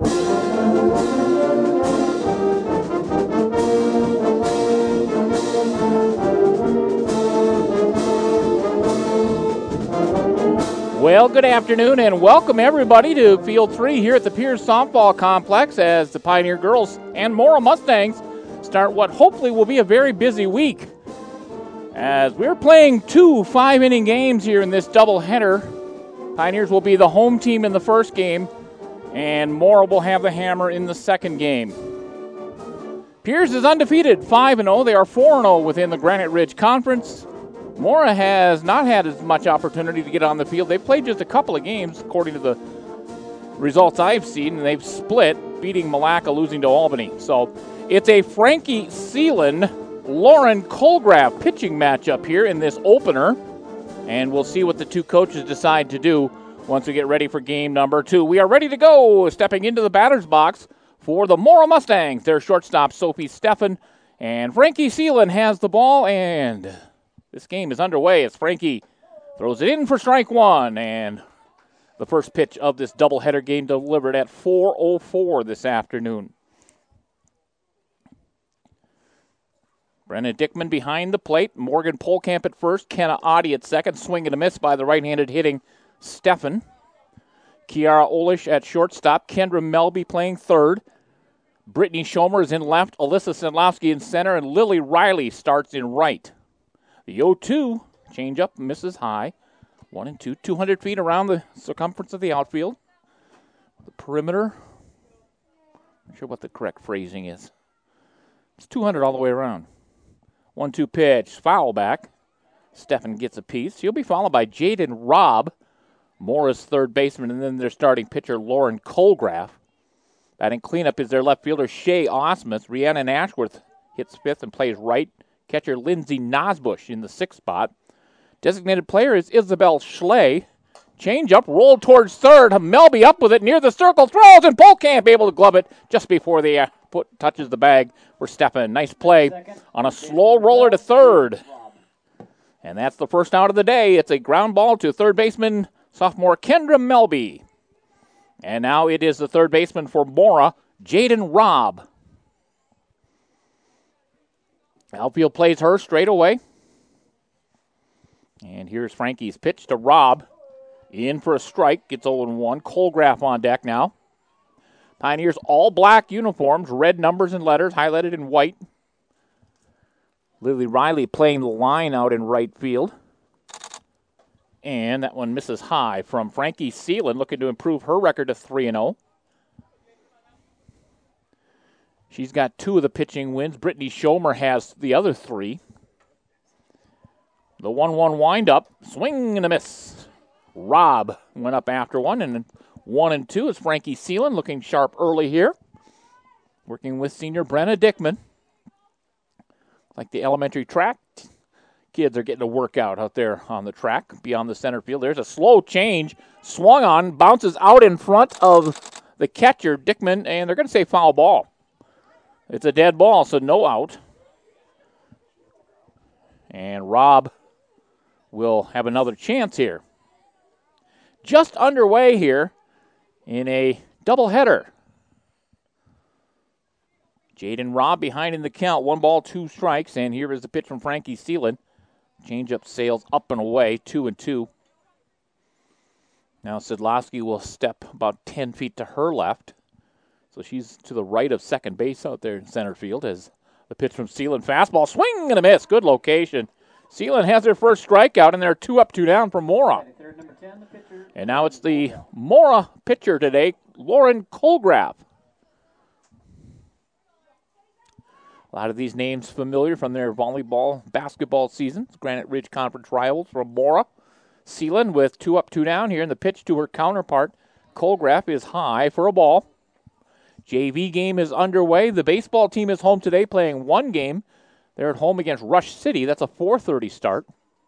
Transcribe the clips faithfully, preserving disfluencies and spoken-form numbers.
Well, good afternoon and welcome everybody to Field three here at the Pierce Softball Complex as the Pioneer Girls and Mora Mustangs start what hopefully will be a very busy week. As we're playing two five-inning games here in this doubleheader, Pioneers will be the home team in the first game and Mora will have the hammer in the second game. Pierce is undefeated, five and oh. They are four and oh within the Granite Ridge Conference. Mora has not had as much opportunity to get on the field. They've played just a couple of games, according to the results I've seen, and they've split, beating Malacca, losing to Albany. So it's a Frankie Seelan, Lauren Colgraf pitching matchup here in this opener, and we'll see what the two coaches decide to do once we get ready for game number two. We are ready to go, stepping into the batter's box for the Mora Mustangs. Their shortstop, Sophie Steffen, and Frankie Seelan has the ball, and this game is underway as Frankie throws it in for strike one, and the first pitch of this doubleheader game delivered at four oh four this afternoon. Brenna Dickman behind the plate, Morgan Polkamp at first, Kenna Audi at second, swing and a miss by the right-handed hitting Steffen. Kiara Olish at shortstop, Kendra Melby playing third. Brittany Schomer is in left, Alyssa Sandlowski in center, and Lily Riley starts in right. The oh two, change up, misses high. One and two, two hundred feet around the circumference of the outfield. The perimeter, not sure what the correct phrasing is. It's two hundred all the way around. one two pitch, foul back. Steffen gets a piece. She'll be followed by Jaden Robb, Mora's third baseman, and then their starting pitcher, Lauren Colgraf. Batting cleanup is their left fielder, Shay Osmus. Rhiannon Ashworth hits fifth and plays right. Catcher Lindsay Nosbush in the sixth spot. Designated player is Isabel Schley. Change up, roll towards third. Melby up with it near the circle, throws, and Polkamp able to glove it just before the uh, foot touches the bag for Steffen. Nice play on a slow roller to third. And that's the first out of the day. It's a ground ball to third baseman, sophomore Kendra Melby. And now it is the third baseman for Mora, Jaden Robb. Outfield plays her straight away. And here's Frankie's pitch to Robb. In for a strike. Gets oh one. Colgraf on deck now. Pioneers all black uniforms. Red numbers and letters highlighted in white. Lily Riley playing the line out in right field. And that one misses high from Frankie Seelan, looking to improve her record to three and oh. She's got two of the pitching wins. Brittany Schomer has the other three. The one one windup, swing and a miss. Robb went up after one, and one and two is Frankie Seelan, looking sharp early here. Working with senior Brenna Dickman. Like the elementary track, kids are getting a workout out there on the track beyond the center field. There's a slow change, swung on, bounces out in front of the catcher, Dickman, and they're going to say foul ball. It's a dead ball, so no out. And Robb will have another chance here. Just underway here in a doubleheader. Jaden Robb behind in the count. One ball, two strikes, and here is the pitch from Frankie Seelan. Change-up sails up and away, two and two. Now Sidlowski will step about ten feet to her left. So she's to the right of second base out there in center field as the pitch from Seelan. Fastball, swing and a miss. Good location. Seelan has their first strikeout, and they're two up, two down for Mora. And now it's the Mora pitcher today, Lauren Colgraf. A lot of these names familiar from their volleyball, basketball seasons. Granite Ridge Conference rivals from Mora. Seelan with two up, two down here, and the pitch to her counterpart, Colgraf, is high for a ball. J V game is underway. The baseball team is home today playing one game. They're at home against Rush City. That's a four thirty start.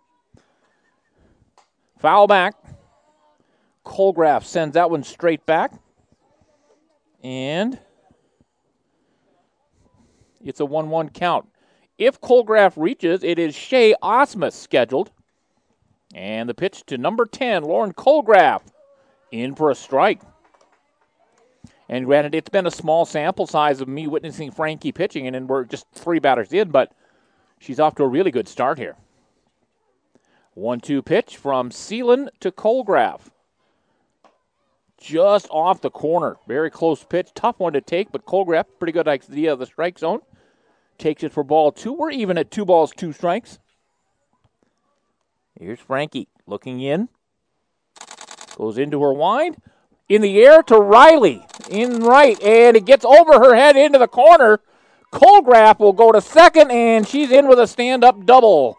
Foul back. Colgraf sends that one straight back. And it's a one one count. If Colgraf reaches, it is Shay Osmus scheduled. And the pitch to number ten, Lauren Colgraf, in for a strike. And granted, it's been a small sample size of me witnessing Frankie pitching, and then we're just three batters in, but she's off to a really good start here. one two pitch from Seelan to Colgraf. Just off the corner. Very close pitch. Tough one to take, but Colgraf, pretty good idea of the strike zone. Takes it for ball two. We're even at two balls, two strikes. Here's Frankie looking in. Goes into her wind. In the air to Riley. In right. And it gets over her head into the corner. Colgraf will go to second, and she's in with a stand-up double.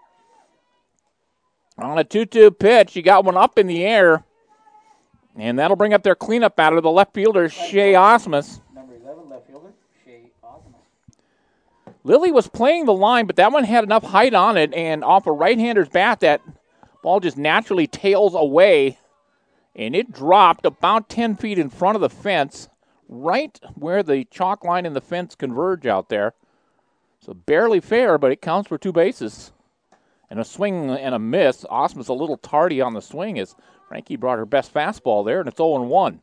On a two two pitch, she got one up in the air. And that'll bring up their cleanup batter, the left fielder, Shea Osmus. Number eleven, left fielder, Shea Osmus. Lily was playing the line, but that one had enough height on it, and off a right-hander's bat, that ball just naturally tails away. And it dropped about ten feet in front of the fence, right where the chalk line and the fence converge out there. So barely fair, but it counts for two bases. And a swing and a miss. Osmus a little tardy on the swing as Frankie brought her best fastball there, and it's oh one.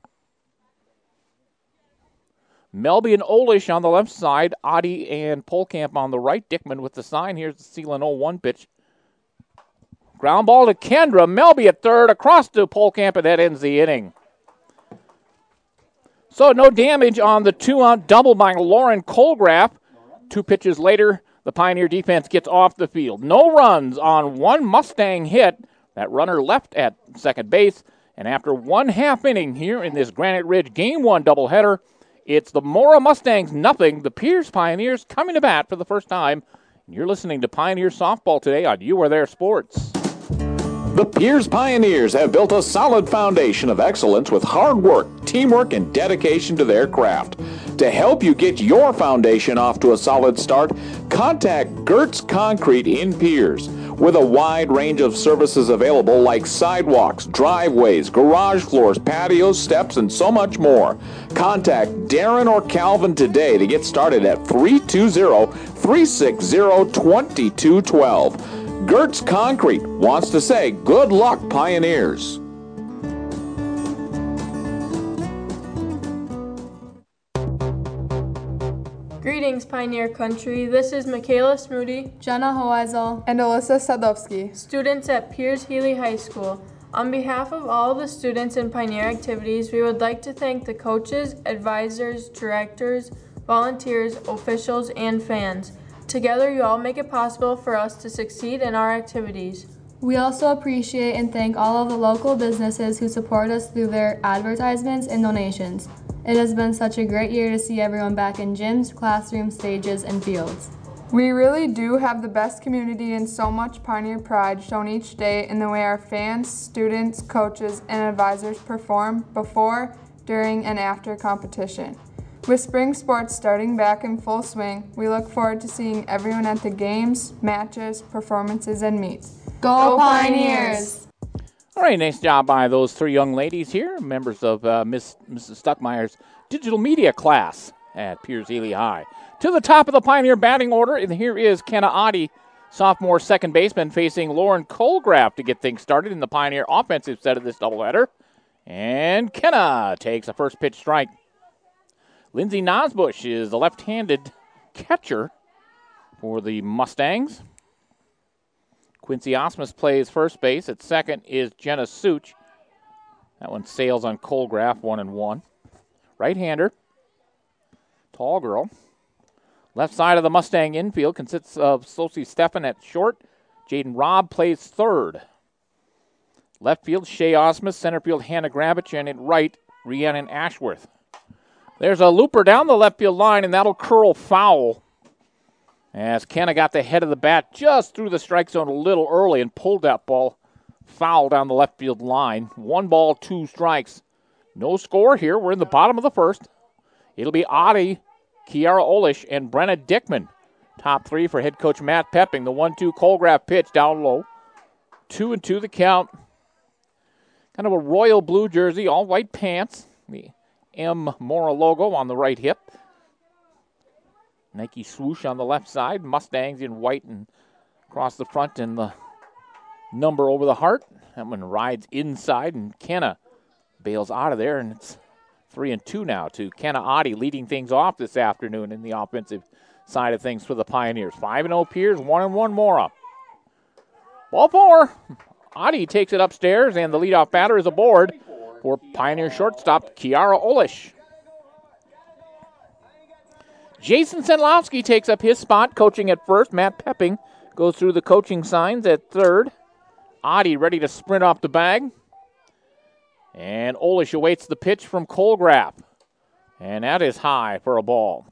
Melby and Olish on the left side. Adi and Polkamp on the right. Dickman with the sign. Here's the Seelan oh one pitch. Ground ball to Kendra. Melby at third. Across to Polkamp, and that ends the inning. So no damage on the two-out double by Lauren Colgraf. Two pitches later, the Pioneer defense gets off the field. No runs on one Mustang hit. That runner left at second base. And after one half inning here in this Granite Ridge Game one doubleheader, it's the Mora Mustangs nothing. The Pierce Pioneers coming to bat for the first time. And you're listening to Pioneer Softball today on You Are There Sports. The Pierce Pioneers have built a solid foundation of excellence with hard work, teamwork, and dedication to their craft. To help you get your foundation off to a solid start, contact Gertz Concrete in Pierce. With a wide range of services available like sidewalks, driveways, garage floors, patios, steps, and so much more. Contact Darren or Calvin today to get started at three two zero, three six zero, two two one two. Gertz Concrete wants to say good luck, Pioneers. Greetings, Pioneer Country. This is Michaela Smoody, Jenna Hoeisel, and Alyssa Sadowski, students at Piers Healy High School. On behalf of all the students in Pioneer activities, we would like to thank the coaches, advisors, directors, volunteers, officials, and fans. Together, you all make it possible for us to succeed in our activities. We also appreciate and thank all of the local businesses who support us through their advertisements and donations. It has been such a great year to see everyone back in gyms, classrooms, stages, and fields. We really do have the best community and so much Pioneer pride shown each day in the way our fans, students, coaches, and advisors perform before, during, and after competition. With spring sports starting back in full swing, we look forward to seeing everyone at the games, matches, performances, and meets. Go, Go Pioneers! All right, nice job by those three young ladies here, members of uh, Miss Missus Stuckmeyer's digital media class at Piers Healy High. To the top of the Pioneer batting order, and here is Kenna Adi, sophomore second baseman, facing Lauren Colgraf to get things started in the Pioneer offensive set of this doubleheader. And Kenna takes a first pitch strike. Lindsay Nosbush is the left-handed catcher for the Mustangs. Quincy Osmus plays first base. At second is Jenna Such. That one sails on Colgraf, one and one. Right-hander, tall girl. Left side of the Mustang infield consists of Sophie Stefan at short. Jaden Robb plays third. Left field, Shea Osmus. Center field, Hannah Gravich. And at right, Rhiannon Ashworth. There's a looper down the left field line, and that'll curl foul. As Kenna got the head of the bat just through the strike zone a little early and pulled that ball foul down the left field line. One ball, two strikes. No score here. We're in the bottom of the first. It'll be Adi, Kiara Olish, and Brenna Dickman. Top three for head coach Matt Pepping. The one two Colgraf pitch down low. Two and two the count. Kind of a royal blue jersey, all white pants. The M Mora logo on the right hip. Nike swoosh on the left side. Mustangs in white and across the front, and the number over the heart. That one rides inside, and Kenna bails out of there, and it's Three and two now to Kenna Oddie, leading things off this afternoon in the offensive side of things for the Pioneers. Five and oh Piers, one and one Mora. Ball four. Oddie takes it upstairs, and the leadoff batter is aboard for Pioneer shortstop Kiara Olish. Jason Sedlowski takes up his spot, coaching at first. Matt Pepping goes through the coaching signs at third. Oddie ready to sprint off the bag. And Olish awaits the pitch from Colgraf. And that is high for a ball.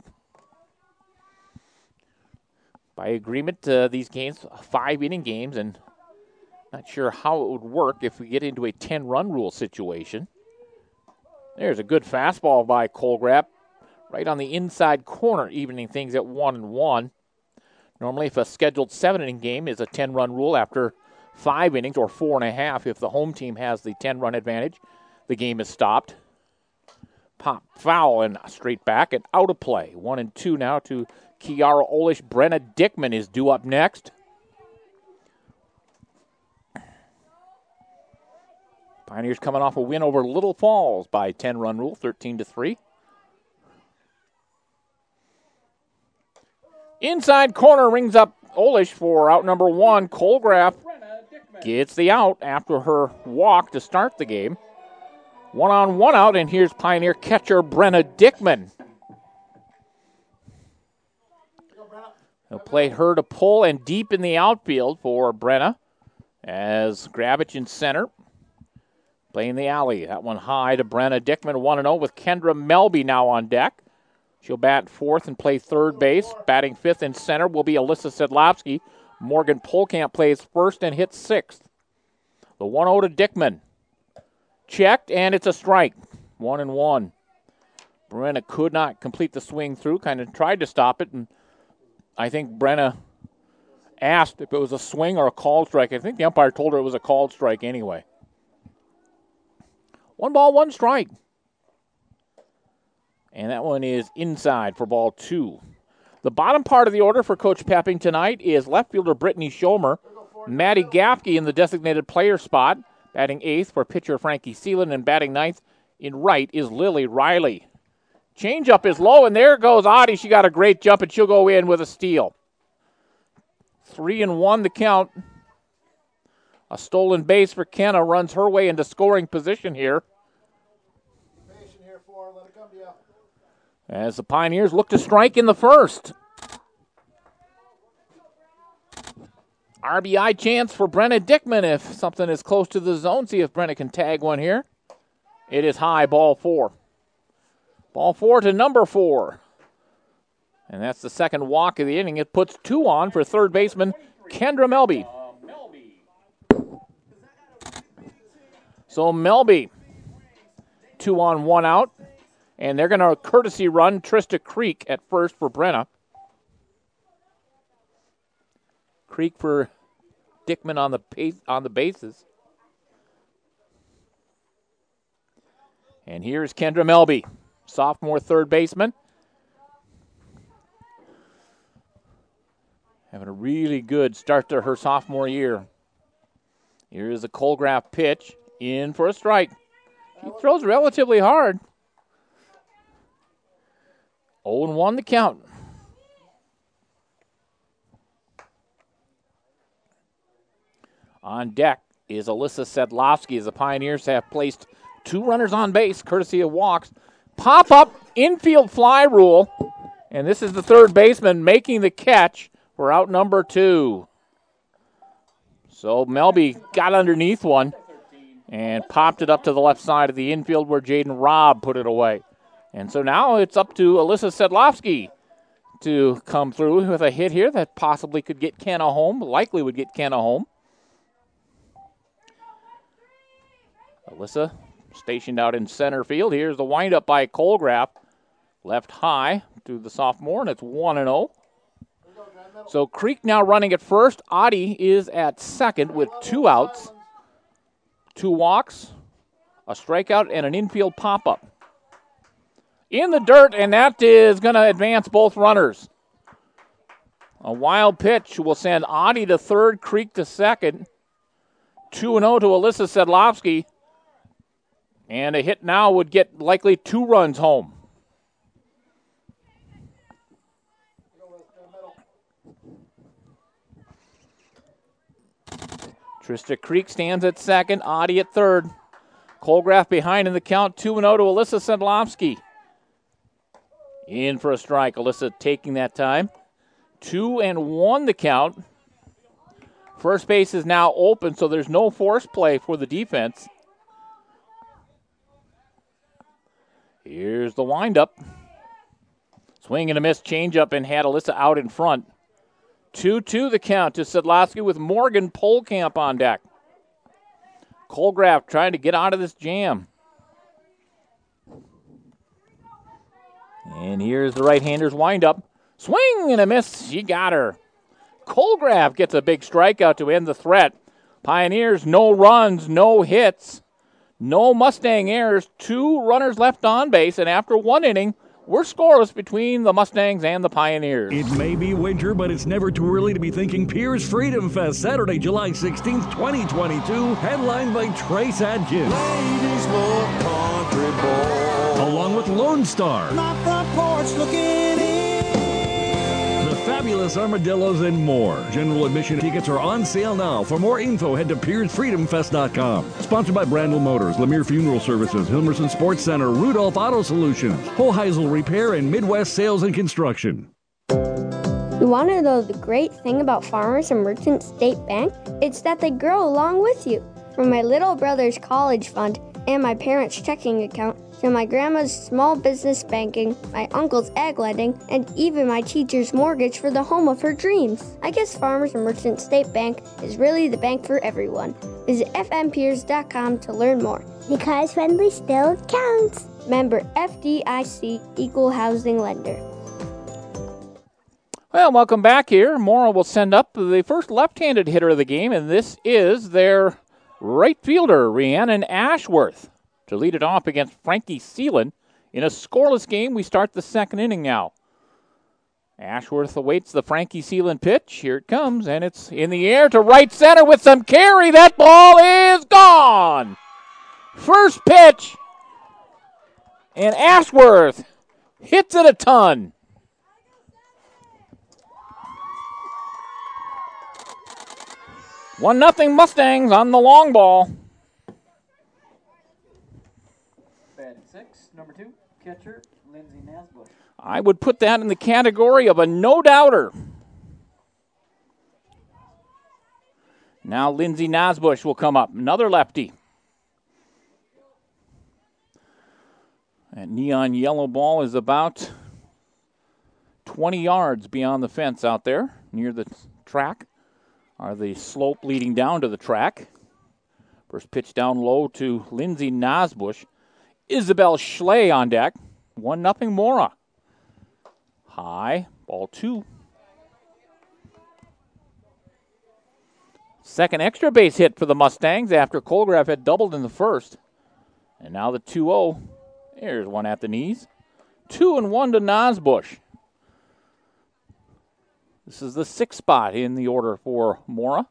By agreement, uh, these games, five-inning games, and not sure how it would work if we get into a ten-run rule situation. There's a good fastball by Colgraf, right on the inside corner, evening things at one and one. Normally, if a scheduled seven-inning game is a ten-run rule after five innings or four and a half, if the home team has the ten-run advantage, the game is stopped. Pop foul and straight back and out of play. One and two now to Kiara Olish. Brenna Dickman is due up next. Pioneers coming off a win over Little Falls by ten-run rule, thirteen to three. Inside corner rings up Olish for out number one. Colgraf gets the out after her walk to start the game. One on, one out, and here's Pioneer catcher Brenna Dickman. They'll play her to pull and deep in the outfield for Brenna as Gravich in center. Playing the alley. That one high to Brenna Dickman, one and oh with Kendra Melby now on deck. She'll bat fourth and play third base. Batting fifth and center will be Alyssa Sedlowski. Morgan Polkamp plays first and hits sixth. The one oh to Dickman. Checked, and it's a strike. One and one. Brenna could not complete the swing through, kind of tried to stop it, and I think Brenna asked if it was a swing or a called strike. I think the umpire told her it was a called strike anyway. One ball, one strike. And that one is inside for ball two. The bottom part of the order for Coach Pepping tonight is left fielder Brittany Schomer, Maddie Gaffke in the designated player spot, batting eighth for pitcher Frankie Seelan, and batting ninth in right is Lily Riley. Changeup is low, and there goes Oddie. She got a great jump, and she'll go in with a steal. Three and one the count. A stolen base for Kenna runs her way into scoring position here. As the Pioneers look to strike in the first. R B I chance for Brenna Dickman if something is close to the zone. See if Brenna can tag one here. It is high, ball four. Ball four to number four. And that's the second walk of the inning. It puts two on for third baseman Kendra Melby. So Melby, two on, one out. And they're going to courtesy run Trista Creek at first for Brenna. Creek for Dickman on the pace, on the bases. And here's Kendra Melby, sophomore third baseman. Having a really good start to her sophomore year. Here is a Colgraf pitch, in for a strike. She throws relatively hard. oh and one the count. On deck is Alyssa Sedlowski as the Pioneers have placed two runners on base, courtesy of walks. Pop-up infield fly rule, and this is the third baseman making the catch for out number two. So Melby got underneath one and popped it up to the left side of the infield where Jaden Robb put it away. And so now it's up to Alyssa Sedlowski to come through with a hit here that possibly could get Kenna home, likely would get Kenna home. Alyssa stationed out in center field. Here's the windup by Colgraf. Left high to the sophomore, and it's one and oh. So Creek now running at first. Oddie is at second with two outs, two walks, a strikeout, and an infield pop-up. In the dirt, and that is going to advance both runners. A wild pitch will send Oddie to third, Creek to second. two and oh to Alyssa Sedlowski. And a hit now would get likely two runs home. Trista Creek stands at second, Audie at third. Colgraf behind in the count, two and oh to Alyssa Sedlowski. In for a strike, Alyssa taking that time. Two and one the count. First base is now open, so there's no force play for the defense. Here's the windup. Swing and a miss, changeup, and had Alyssa out in front. two two the count to Sedlowski with Morgan Polkamp on deck. Colgraf trying to get out of this jam. And here's the right-hander's windup. Swing and a miss. She got her. Colgraf gets a big strikeout to end the threat. Pioneers, no runs, no hits, no Mustang errors. Two runners left on base, and after one inning, we're scoreless between the Mustangs and the Pioneers. It may be winter, but it's never too early to be thinking Piers Freedom Fest, Saturday, July sixteenth, twenty twenty-two, headlined by Trace Adkins. Ladies love country boy. Along with Lone Star. My front porch looking in. The Fabulous Armadillos and more. General admission tickets are on sale now. For more info, head to piers freedom fest dot com. Sponsored by Brandel Motors, Lemire Funeral Services, Hilmerson Sports Center, Rudolph Auto Solutions, Hoheisel Repair, and Midwest Sales and Construction. You want to know the great thing about Farmers and Merchant State Bank? It's that they grow along with you. From my little brother's college fund and my parents' checking account, to my grandma's small business banking, my uncle's ag lending, and even my teacher's mortgage for the home of her dreams. I guess Farmers and Merchant State Bank is really the bank for everyone. Visit f m piers dot com to learn more. Because friendly still counts. Member F D I C, Equal Housing Lender. Well, welcome back here. Mora will send up the first left-handed hitter of the game, and this is their right fielder, Rhiannon Ashworth, to lead it off against Frankie Seelan. In a scoreless game, we start the second inning now. Ashworth awaits the Frankie Seelan pitch. Here it comes, and it's in the air to right center with some carry. That ball is gone. First pitch, and Ashworth hits it a ton. One nothing Mustangs on the long ball. Batting six, number two, catcher Lindsay Nasbush. I would put that in the category of a no-doubter. Now Lindsay Nasbush will come up, another lefty. That neon yellow ball is about twenty yards beyond the fence out there near the track, or the slope leading down to the track. First pitch down low to Lindsay Nasbush. Isabel Schley on deck. One nothing Mora. High, ball two. Second extra base hit for the Mustangs after Colgraf had doubled in the first. And now the two oh. There's one at the knees. Two and one to Nasbush. This is the sixth spot in the order for Mora.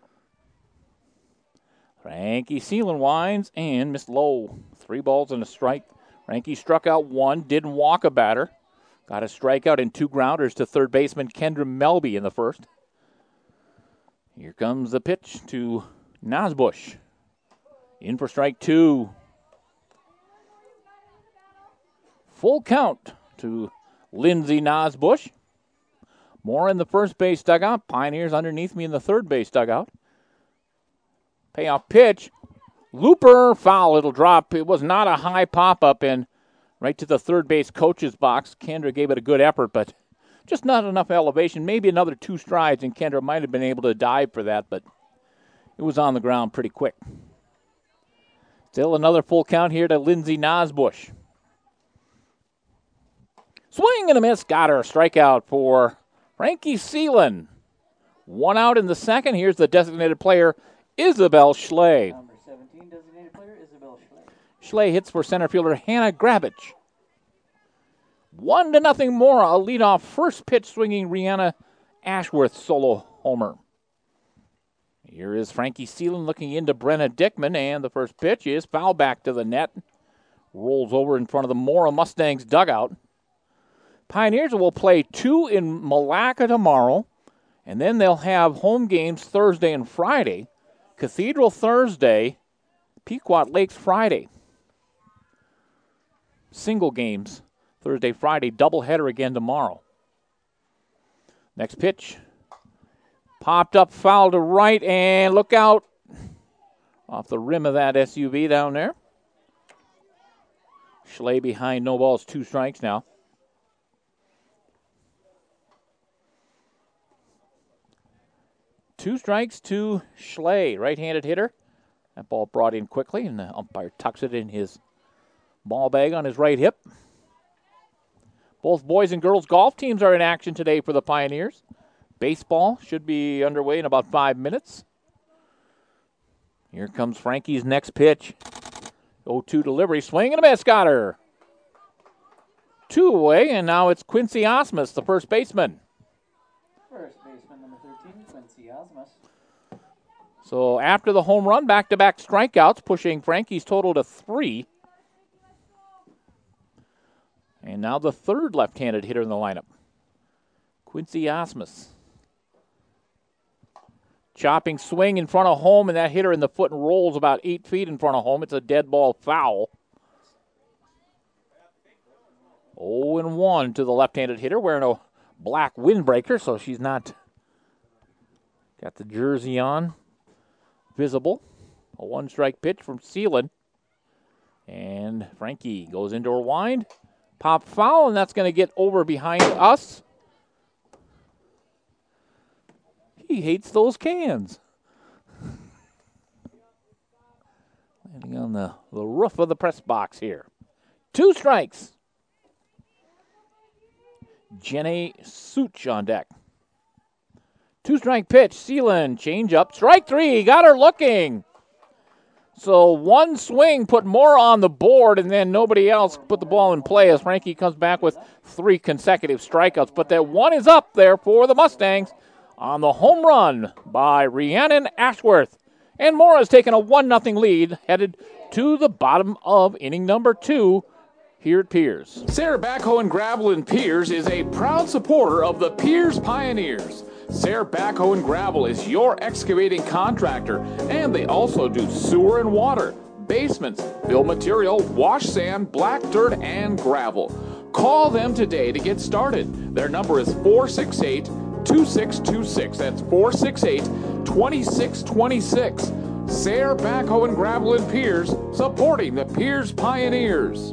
Frankie Seelan winds and missed low. Three balls and a strike. Frankie struck out one, didn't walk a batter. Got a strikeout and two grounders to third baseman Kendra Melby in the first. Here comes the pitch to Nasbush. In for strike two. Full count to Lindsay Nasbush. More in the first base dugout. Pioneers underneath me in the third base dugout. Payoff pitch. Looper foul. It'll drop. It was not a high pop-up and right to the third base coach's box. Kendra gave it a good effort, but just not enough elevation. Maybe another two strides, and Kendra might have been able to dive for that, but it was on the ground pretty quick. Still another full count here to Lindsay Nasbush. Swing and a miss. Got her. Strikeout for Frankie Seelan. One out in the second. Here's the designated player, Isabel Schley. Number seventeen, designated player Isabel Schley. Schley hits for center fielder Hannah Grabich. One to nothing more. A leadoff first pitch swinging Rhiannon Ashworth solo homer. Here is Frankie Seelan looking into Brenna Dickman, and the first pitch is foul back to the net. rolls over in front of the Mora Mustangs dugout. Pioneers will play two in Malacca tomorrow, and then they'll have home games Thursday and Friday. Cathedral Thursday, Pequot Lakes Friday. Single games Thursday, Friday, doubleheader again tomorrow. Next pitch. Popped up, foul to right, and look out. Off the rim of that S U V down there. Schley behind, no balls, two strikes now. Two strikes to Schley, right-handed hitter. That ball brought in quickly, and the umpire tucks it in his ball bag on his right hip. Both boys and girls golf teams are in action today for the Pioneers. Baseball should be underway in about five minutes. Here comes Frankie's next pitch. oh two delivery, swing and a miss, got her. Two away, and now it's Quincy Osmus, the first baseman. First baseman, number thirteen, Quincy Osmus. So after the home run, back-to-back strikeouts, pushing Frankie's total to three. And now the third left-handed hitter in the lineup, Quincy Osmus. Chopping swing in front of home, and that hitter in the foot and rolls about eight feet in front of home. It's a dead ball foul. oh and one to the left-handed hitter, wearing a black windbreaker, so she's not got the jersey on, visible. A one-strike pitch from Seelan. And Frankie goes into her wind. Pop foul, and that's going to get over behind us. He hates those cans. Landing on the, the roof of the press box here. Two strikes. Jenny Such on deck. Two-strike pitch. Seelan, change up. Strike three. Got her looking. So one swing put more on the board, and then nobody else put the ball in play as Frankie comes back with three consecutive strikeouts. But that one is up there for the Mustangs on the home run by Rhiannon Ashworth. And Mora's taken a one nothing lead, headed to the bottom of inning number two here at Piers. Sayre Backhoe and Gravel in Piers is a proud supporter of the Piers Pioneers. Sayre Backhoe and Gravel is your excavating contractor, and they also do sewer and water, basements, fill material, wash sand, black dirt, and gravel. Call them today to get started. Their number is four six eight, two six two six. That's four six eight, two six two six. Sayre Backhoe and Gravel in Piers, supporting the Piers Pioneers.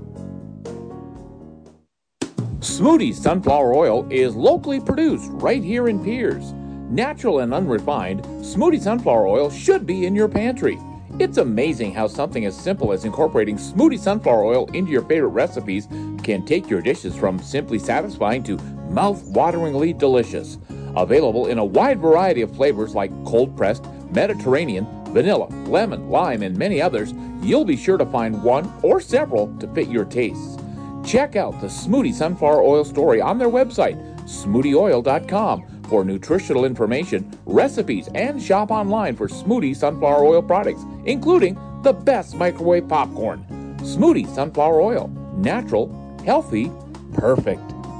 Smoothie Sunflower Oil is locally produced right here in Piers. Natural and unrefined, Smoothie Sunflower Oil should be in your pantry. It's amazing how something as simple as incorporating Smoothie Sunflower Oil into your favorite recipes can take your dishes from simply satisfying to mouth-wateringly delicious. Available in a wide variety of flavors like cold-pressed, Mediterranean, vanilla, lemon, lime, and many others, you'll be sure to find one or several to fit your tastes. Check out the Smoothie Sunflower Oil story on their website, smoothie oil dot com, for nutritional information, recipes, and shop online for Smoothie Sunflower Oil products, including the best microwave popcorn. Smoothie Sunflower Oil. Natural, healthy, perfect.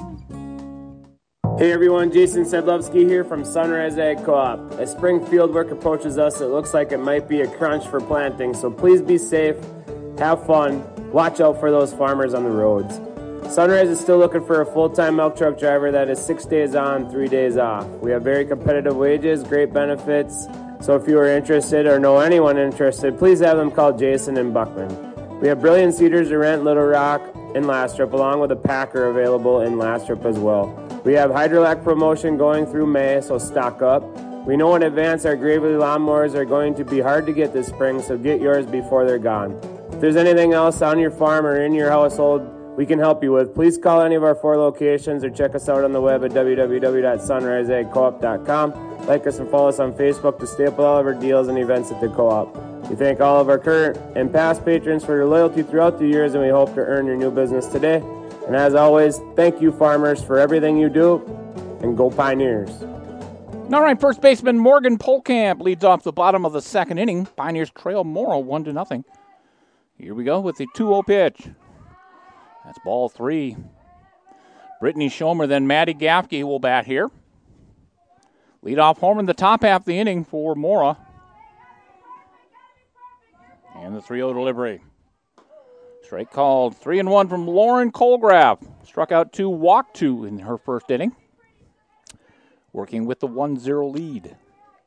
Hey everyone, Jason Sedlovsky here from Sunrise Ag Co-op. As spring field work approaches us, it looks like it might be a crunch for planting, so please be safe, have fun, watch out for those farmers on the roads. Sunrise is still looking for a full-time milk truck driver that is six days on, three days off. We have very competitive wages, great benefits, so if you are interested or know anyone interested, please have them call Jason in Buckman. We have Brilliant Cedars to rent, Little Rock, and Lastrip, along with a Packer available in Lastrip as well. We have Hydrolac promotion going through May, so stock up. We know in advance our Gravely lawnmowers are going to be hard to get this spring, so get yours before they're gone. If there's anything else on your farm or in your household we can help you with, please call any of our four locations or check us out on the web at w w w dot sunrise ag co op dot com. Like us and follow us on Facebook to stay up with all of our deals and events at the co-op. We thank all of our current and past patrons for your loyalty throughout the years, and we hope to earn your new business today. And as always, thank you, farmers, for everything you do, and go Pioneers. All right, first baseman Morgan Polkamp leads off the bottom of the second inning. Pioneers trail Morrow one to nothing. Here we go with the two oh pitch. That's ball three. Brittany Schomer, then Maddie Gaffke will bat here. Leadoff homer in the top half of the inning for Mora. And the three oh delivery. Strike called. Three and one from Lauren Colgraf. Struck out two, walked two in her first inning. Working with the one zero lead.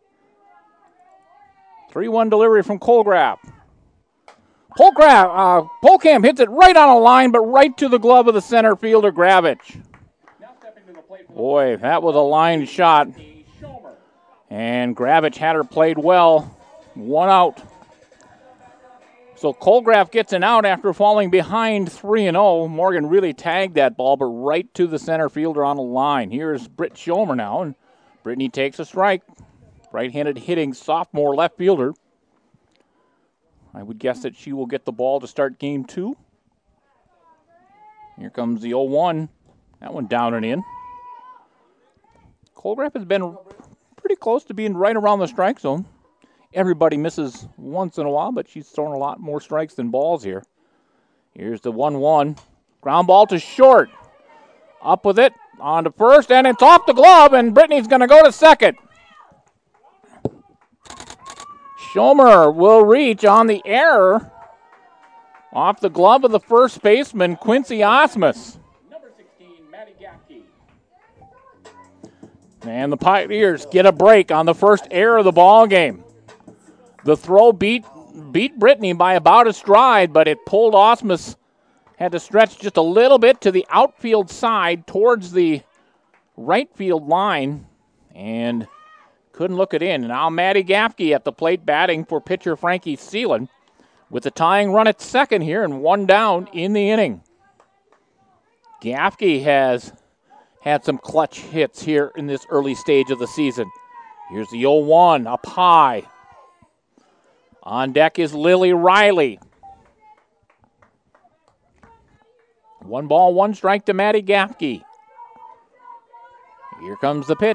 three one delivery from Colgraf. Polcraft, uh, Polkamp hits it right on a line, but right to the glove of the center fielder, Gravich. Boy, that was a line shot. And Gravich had her played well. One out. So Colgraf gets an out after falling behind three and oh. Morgan really tagged that ball, but right to the center fielder on a line. Here's Britt Schomer now, and Brittany takes a strike. Right-handed hitting sophomore left fielder. I would guess that she will get the ball to start game two. Here comes the oh one. That one down and in. Colgraf has been pretty close to being right around the strike zone. Everybody misses once in a while, but she's thrown a lot more strikes than balls here. Here's the one one. Ground ball to short. Up with it. On to first, and it's off the glove, and Brittany's going to go to second. Schomer will reach on the error off the glove of the first baseman, Quincy Osmus. Number sixteen, Maddie Gaffke. And the Pioneers get a break on the first error of the ball game. The throw beat beat Brittany by about a stride, but it pulled Osmus. Had to stretch just a little bit to the outfield side towards the right field line, and couldn't look it in. Now Maddie Gaffke at the plate batting for pitcher Frankie Seelan with a tying run at second here and one down in the inning. Gaffke has had some clutch hits here in this early stage of the season. Here's the oh one up high. On deck is Lily Riley. One ball, one strike to Maddie Gaffke. Here comes the pitch.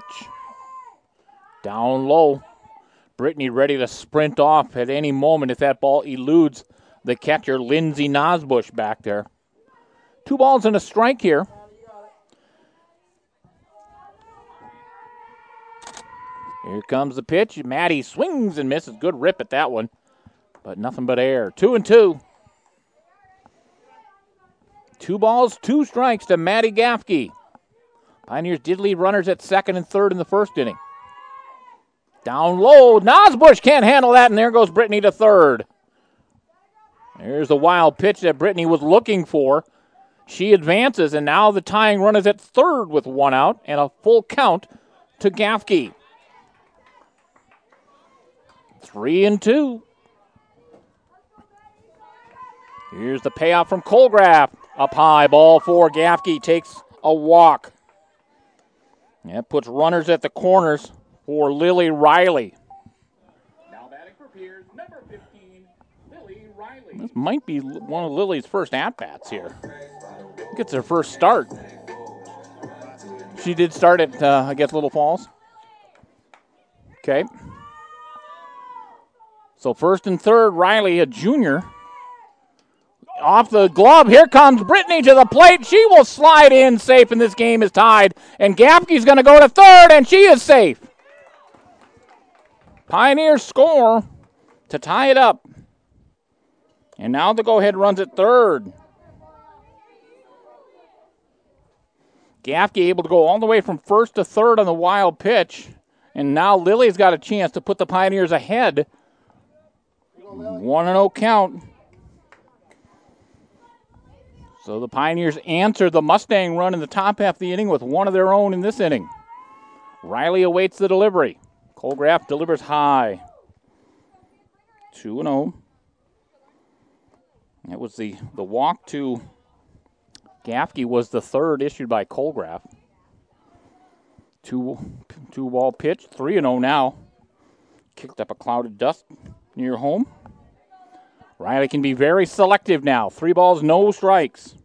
Down low. Brittany ready to sprint off at any moment if that ball eludes the catcher, Lindsay Nosbush, back there. Two balls and a strike here. Here comes the pitch. Maddie swings and misses. Good rip at that one, but nothing but air. Two and two. Two balls, two strikes to Maddie Gaffke. Pioneers did lead runners at second and third in the first inning. Down low, Nosbush can't handle that, and there goes Brittany to third. There's the wild pitch that Brittany was looking for. She advances, and now the tying run is at third with one out and a full count to Gaffke. Three and two. Here's the payoff from Colgraf. Up high, ball four. Gaffke takes a walk. That puts runners at the corners for Lily Riley. Now batting for Piers, number fifteen, Lily Riley. This might be one of Lily's first at-bats here. I think it's her first start. She did start at, uh, I guess, Little Falls. Okay. So first and third, Riley, a junior. Off the glove, here comes Brittany to the plate. She will slide in safe, and this game is tied. And Gaffke's going to go to third, and she is safe. Pioneers score to tie it up. And now the go-ahead runs at third. Gaffke able to go all the way from first to third on the wild pitch. And now Lily's got a chance to put the Pioneers ahead. one and oh count. So the Pioneers answer the Mustang run in the top half of the inning with one of their own in this inning. Riley awaits the delivery. Colgraf delivers high. two and oh. That was the, the walk to Gaffke was the third issued by Colgraf. Two, two ball pitch, three and oh now. Kicked up a cloud of dust near home. Riley can be very selective now. Three balls, no strikes.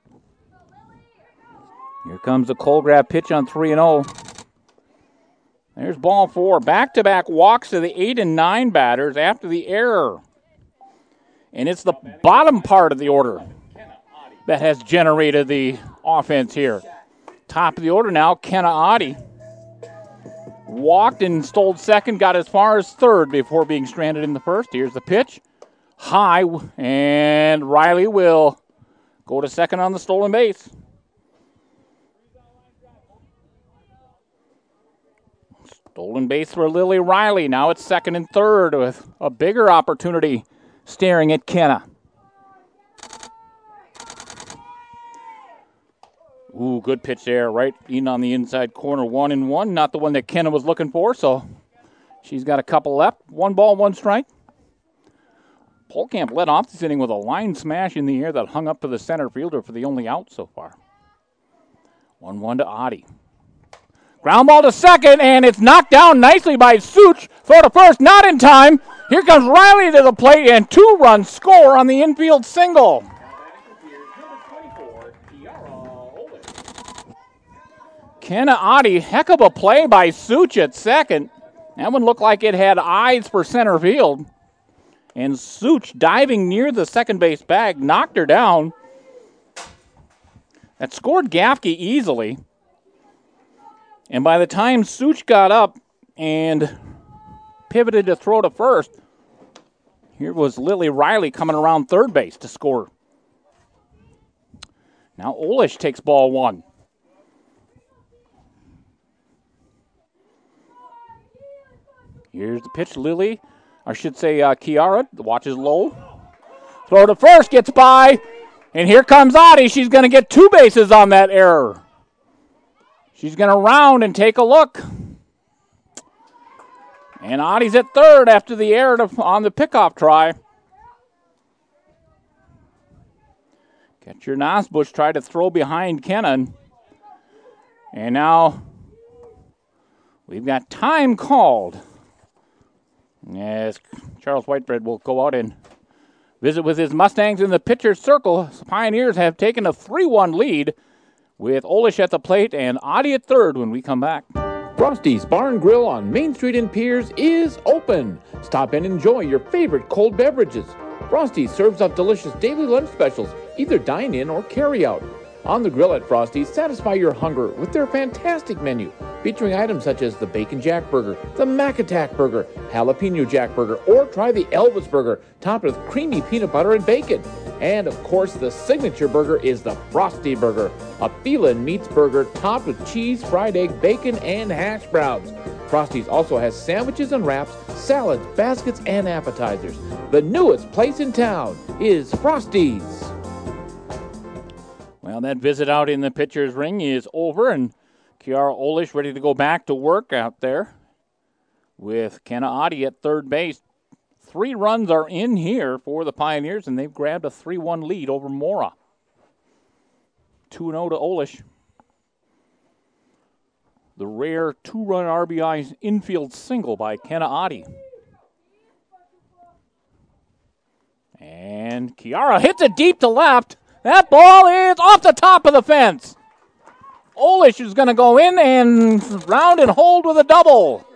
Here comes the Colgraf pitch on three and oh. There's ball four. Back-to-back walks to the eight and nine batters after the error. And it's the bottom part of the order that has generated the offense here. Top of the order now, Kenna Oddie. Walked and stole second, got as far as third before being stranded in the first. Here's the pitch. High, and Riley will go to second on the stolen base. Stolen base for Lily Riley. Now it's second and third with a bigger opportunity staring at Kenna. Ooh, good pitch there, right in on the inside corner. One and one, not the one that Kenna was looking for, so she's got a couple left. One ball, one strike. Polkamp led off this inning with a line smash in the air that hung up to the center fielder for the only out so far. one one to Oddie. Ground ball to second, and it's knocked down nicely by Such. Throw to first, not in time. Here comes Riley to the plate, and two-run score on the infield single. Kenna Oddie, heck of a play by Such at second. That one looked like it had eyes for center field. And Such, diving near the second base bag, knocked her down. That scored Gaffke easily. And by the time Such got up and pivoted to throw to first, here was Lily Riley coming around third base to score. Now Olish takes ball one. Here's the pitch, Lily. I should say uh, Kiara watches low. Throw to first, gets by. And here comes Oddie. She's going to get two bases on that error. She's going to round and take a look. And Oddie's at third after the error to, on the pickoff try. Catcher Nosbush tried to throw behind Kennan. And now we've got time called. Yes, Charles Whitebread will go out and visit with his Mustangs in the pitcher's circle. The Pioneers have taken a three one lead with Olish at the plate and Oddie at third when we come back. Frosty's Bar and Grill on Main Street in Piers is open. Stop and enjoy your favorite cold beverages. Frosty's serves up delicious daily lunch specials, either dine in or carry out. On the grill at Frosty's, satisfy your hunger with their fantastic menu, featuring items such as the Bacon Jack Burger, the Mac Attack Burger, Jalapeno Jack Burger, or try the Elvis Burger, topped with creamy peanut butter and bacon. And, of course, the signature burger is the Frosty Burger, a feline meats burger topped with cheese, fried egg, bacon, and hash browns. Frosty's also has sandwiches and wraps, salads, baskets, and appetizers. The newest place in town is Frosty's. Well, that visit out in the pitcher's ring is over, and Kiara Olish ready to go back to work out there with Kenna Oddie at third base. Three runs are in here for the Pioneers, and they've grabbed a three one lead over Mora. two and oh to Olish. The rare two-run R B I infield single by Kenna Oddie. And Kiara hits it deep to left. That ball is off the top of the fence. Olish is going to go in and round and hold with a double.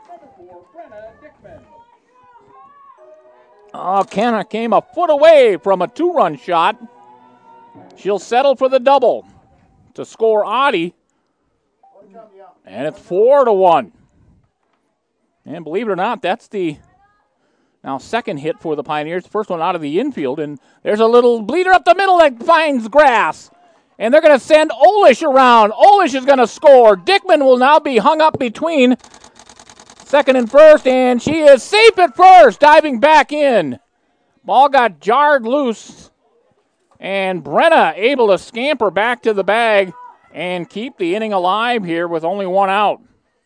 Oh, Kenna came a foot away from a two-run shot. She'll settle for the double to score Oddie. And it's four to one. And believe it or not, that's the now second hit for the Pioneers. First one out of the infield. And there's a little bleeder up the middle that finds grass. And they're going to send Olish around. Olish is going to score. Dickman will now be hung up between second and first. And she is safe at first, diving back in. Ball got jarred loose. And Brenna able to scamper back to the bag and keep the inning alive here with only one out.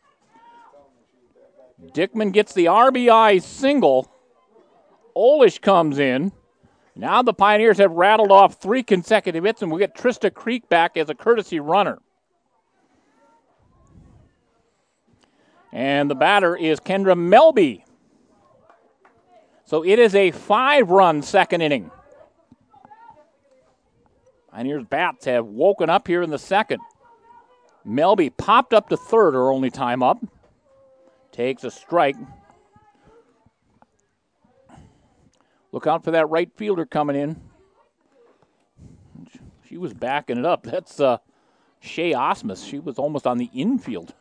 Dickman gets the R B I single. Olish comes in. Now the Pioneers have rattled off three consecutive hits, and we'll get Trista Creek back as a courtesy runner. And the batter is Kendra Melby. So it is a five-run second inning. Pioneers bats have woken up here in the second. Melby popped up to third, her only time up. takes a strike. Look out for that right fielder coming in. She was backing it up. That's uh, Shea Osmus. She was almost on the infield.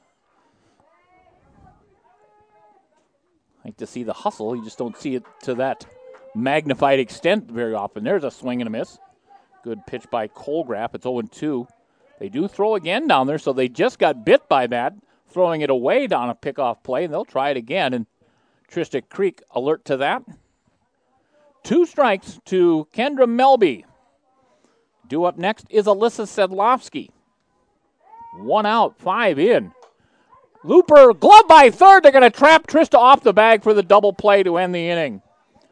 Like to see the hustle. You just don't see it to that magnified extent very often. There's a swing and a miss. Good pitch by Colgraf. It's oh and two. They do throw again down there, so they just got bit by that, throwing it away down a pickoff play, and they'll try it again. And Trista Creek alert to that. Two strikes to Kendra Melby. Due up next is Alyssa Sedlowski. One out, five in. Looper, glove by third. They're going to trap Trista off the bag for the double play to end the inning.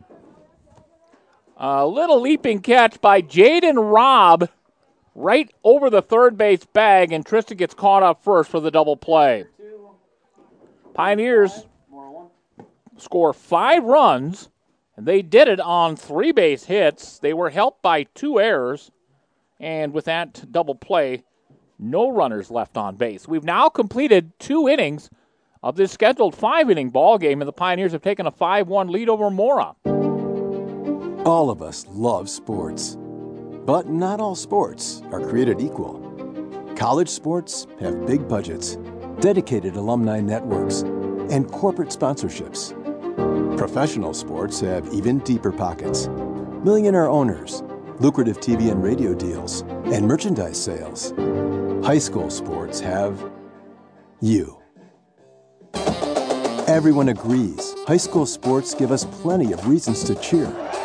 A little leaping catch by Jaden Robb right over the third base bag, and Trista gets caught up first for the double play. Pioneers score five runs, and they did it on three base hits. They were helped by two errors, and with that double play, no runners left on base. We've now completed two innings of this scheduled five-inning ball game, and the Pioneers have taken a five one lead over Mora. All of us love sports, but not all sports are created equal. College sports have big budgets, dedicated alumni networks, and corporate sponsorships. Professional sports have even deeper pockets, millionaire owners, lucrative T V and radio deals, and merchandise sales. High school sports have you. Everyone agrees high school sports give us plenty of reasons to cheer.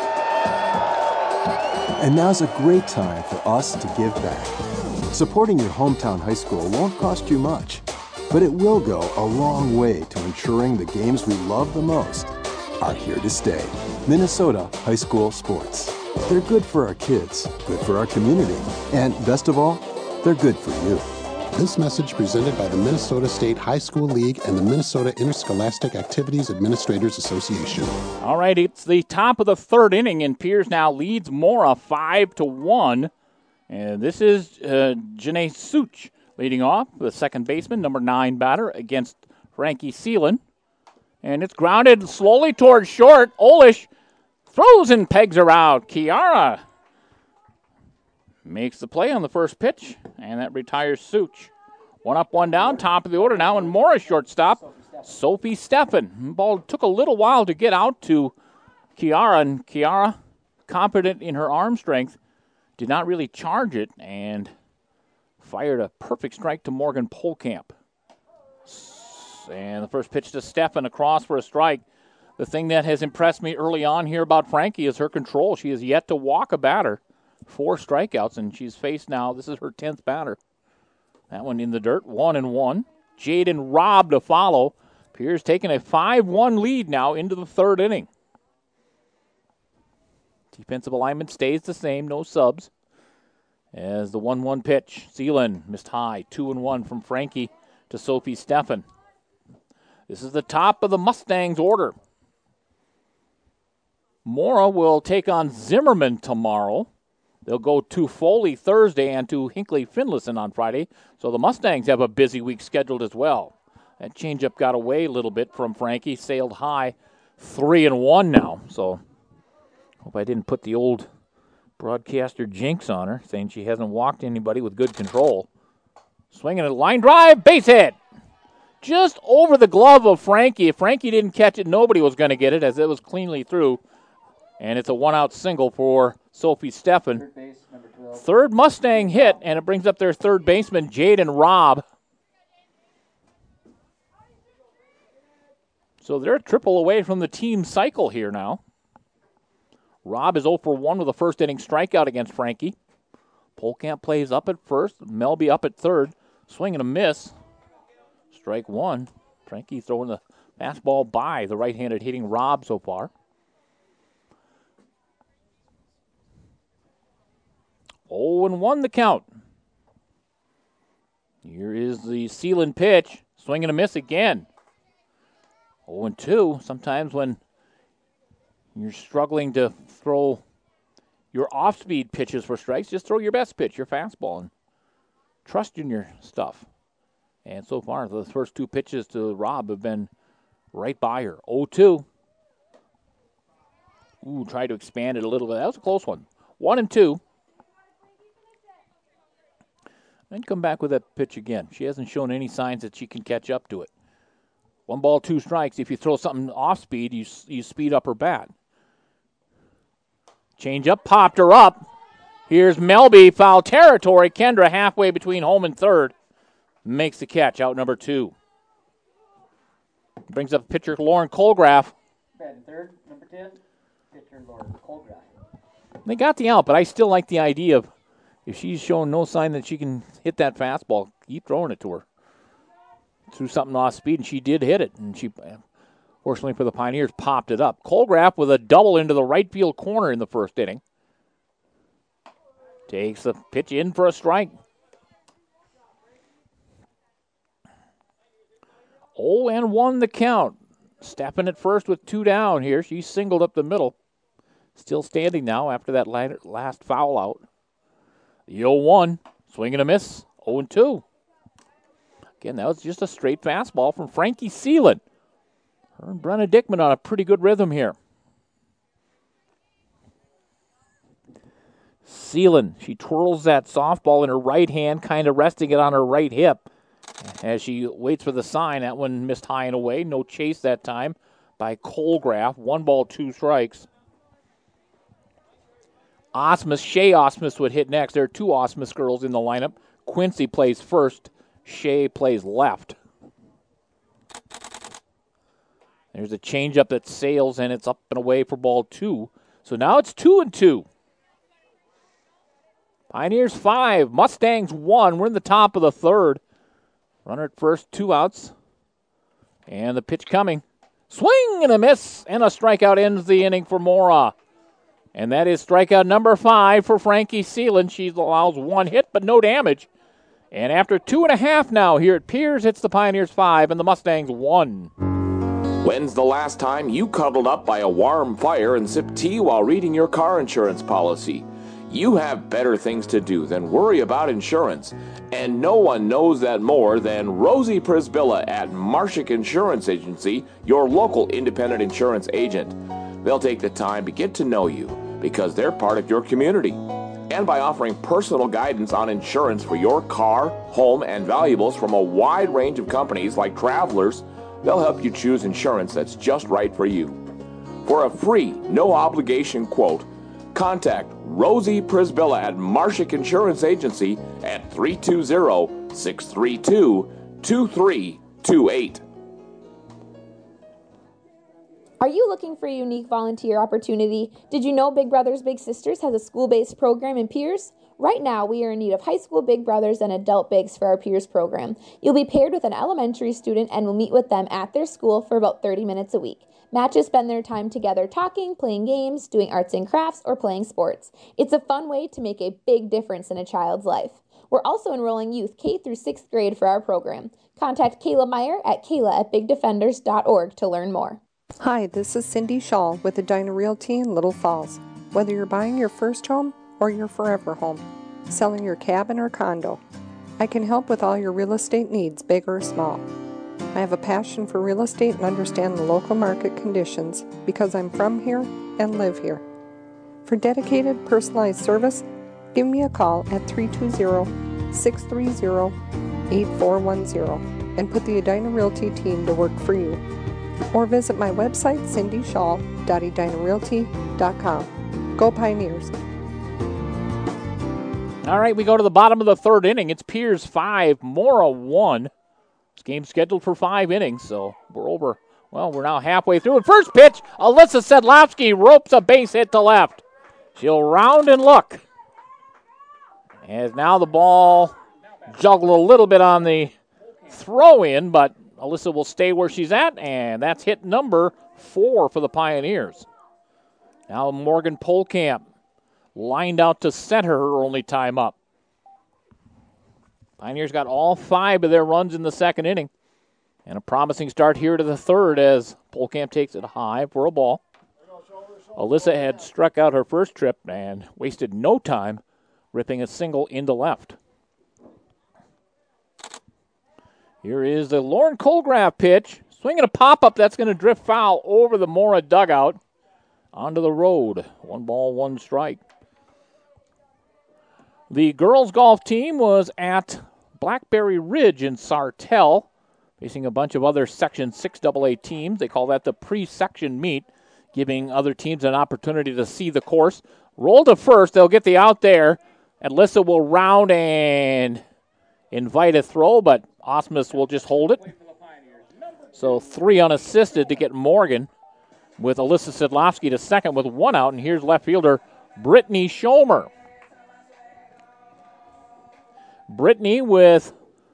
And now's a great time for us to give back. Supporting your hometown high school won't cost you much, but it will go a long way to ensuring the games we love the most are here to stay. Minnesota High School Sports. They're good for our kids, good for our community, and best of all, they're good for you. This message presented by the Minnesota State High School League and the Minnesota Interscholastic Activities Administrators Association. All right, it's the top of the third inning, and Piers now leads Mora five to one. And this is uh, Janae Such leading off, the second baseman, number nine batter, against Frankie Seelan. And it's grounded slowly towards short. Olish throws and pegs her out. Kiara makes the play on the first pitch, and that retires Such. One up, one down, top of the order now, and Morris shortstop, Sophie Steffen. Ball took a little while to get out to Kiara, and Kiara, confident in her arm strength, did not really charge it, and fired a perfect strike to Morgan Polkamp. And the first pitch to Steffen across for a strike. The thing that has impressed me early on here about Frankie is her control. She has yet to walk a batter. Four strikeouts, and she's faced now, this is her tenth batter. That one in the dirt, one and one. Jaden Robb to follow. Piers taking a five one lead now into the third inning. Defensive alignment stays the same, no subs. As the one one pitch, Seelan missed high, two and one from Frankie to Sophie Steffen. This is the top of the Mustangs order. Mora will take on Zimmerman tomorrow. They'll go to Foley Thursday and to Hinckley Finlayson on Friday. So the Mustangs have a busy week scheduled as well. That changeup got away a little bit from Frankie, sailed high, three and one now. So hope I didn't put the old broadcaster jinx on her, saying she hasn't walked anybody with good control. Swinging a line drive, base hit. Just over the glove of Frankie. If Frankie didn't catch it, nobody was going to get it as it was cleanly through. And it's a one-out single for Sophie Steffen. Third base, number twelve. Third Mustang hit, and it brings up their third baseman, Jaden Robb. So they're a triple away from the team cycle here now. Robb is oh for one with a first inning strikeout against Frankie. Polkamp plays up at first. Melby up at third. Swing and a miss. Strike one. Frankie throwing the fastball by the right-handed hitting Robb so far. oh and one the count. Here is the Seelan pitch. Swing and a miss again. oh and two. Sometimes when you're struggling to throw your off-speed pitches for strikes, just throw your best pitch, your fastball, and trust in your stuff. And so far, the first two pitches to Robb have been right by her. oh two. Ooh, tried to expand it a little bit. That was a close one. One and two. And come back with that pitch again. She hasn't shown any signs that she can catch up to it. One ball, two strikes. If you throw something off speed, you you speed up her bat. Change up, popped her up. Here's Melby, foul territory. Kendra halfway between home and third. Makes the catch, out number two. Brings up pitcher Lauren Colgraf. Batting third, number ten, pitcher Lauren Colgraf. They got the out, but I still like the idea of if she's showing no sign that she can hit that fastball, keep throwing it to her. Threw something off speed, and she did hit it. And she, fortunately for the Pioneers, popped it up. Colgraf with a double into the right field corner in the first inning. Takes the pitch in for a strike. oh and one the count. Stepping at first with two down here. She singled up the middle. Still standing now after that last foul out. The oh one, swing and a miss, oh and two. Again, that was just a straight fastball from Frankie Seelan. Her and Brenna Dickman on a pretty good rhythm here. Seelan, she twirls that softball in her right hand, kind of resting it on her right hip. As she waits for the sign, that one missed high and away. No chase that time by Colgraf. One ball, two strikes. Osmus, Shea Osmus would hit next. There are two Osmus girls in the lineup. Quincy plays first. Shea plays left. There's a changeup that sails, and it's up and away for ball two. So now it's two and two. Pioneers five, Mustangs one. We're in the top of the third. Runner at first, two outs. And the pitch coming. Swing and a miss, and a strikeout ends the inning for Mora. And that is strikeout number five for Frankie Seelan. She allows one hit, but no damage. And after two and a half now here at Piers, it's the Pioneers five and the Mustangs one. When's the last time you cuddled up by a warm fire and sipped tea while reading your car insurance policy? You have better things to do than worry about insurance. And no one knows that more than Rosie Prisbilla at Marshak Insurance Agency, your local independent insurance agent. They'll take the time to get to know you because they're part of your community. And by offering personal guidance on insurance for your car, home, and valuables from a wide range of companies like Travelers, they'll help you choose insurance that's just right for you. For a free, no-obligation quote, contact Rosie Prisbilla at Marshak Insurance Agency at three two zero, six three two, two three two eight. Are you looking for a unique volunteer opportunity? Did you know Big Brothers Big Sisters has a school-based program in Piers? Right now, we are in need of high school Big Brothers and adult Bigs for our Piers program. You'll be paired with an elementary student and will meet with them at their school for about thirty minutes a week. Matches spend their time together talking, playing games, doing arts and crafts, or playing sports. It's a fun way to make a big difference in a child's life. We're also enrolling youth K through sixth grade for our program. Contact Kayla Meyer at kayla at big defenders dot org to learn more. Hi, this is Cindy Shaw with Edina Realty in Little Falls. Whether you're buying your first home or your forever home, selling your cabin or condo, I can help with all your real estate needs, big or small. I have a passion for real estate and understand the local market conditions because I'm from here and live here. For dedicated, personalized service, give me a call at three two zero, six three zero, eight four one zero and put the Edina Realty team to work for you. Or visit my website, cindy shaw dot edina realty dot com. Go Pioneers! All right, we go to the bottom of the third inning. It's Piers five, Mora one. This game's scheduled for five innings, so we're over. Well, we're now halfway through. And first pitch, Alyssa Sedlowski ropes a base hit to left. She'll round and look. As now the ball juggled a little bit on the throw-in, but Alyssa will stay where she's at, and that's hit number four for the Pioneers. Now Morgan Polkamp lined out to center, her only time up. Pioneers got all five of their runs in the second inning. And a promising start here to the third as Polkamp takes it high for a ball. Alyssa had struck out her first trip and wasted no time ripping a single into left. Here is the Lauren Colgraf pitch. Swinging a pop-up, that's going to drift foul over the Mora dugout onto the road. One ball, one strike. The girls' golf team was at Blackberry Ridge in Sartell, facing a bunch of other Section six double A teams. They call that the pre-section meet, giving other teams an opportunity to see the course. Roll to first. They'll get the out there. Alyssa will round and invite a throw, but Osmus will just hold it. So three unassisted to get Morgan, with Alyssa Sedlowski to second with one out. And here's left fielder Brittany Schomer. Brittany with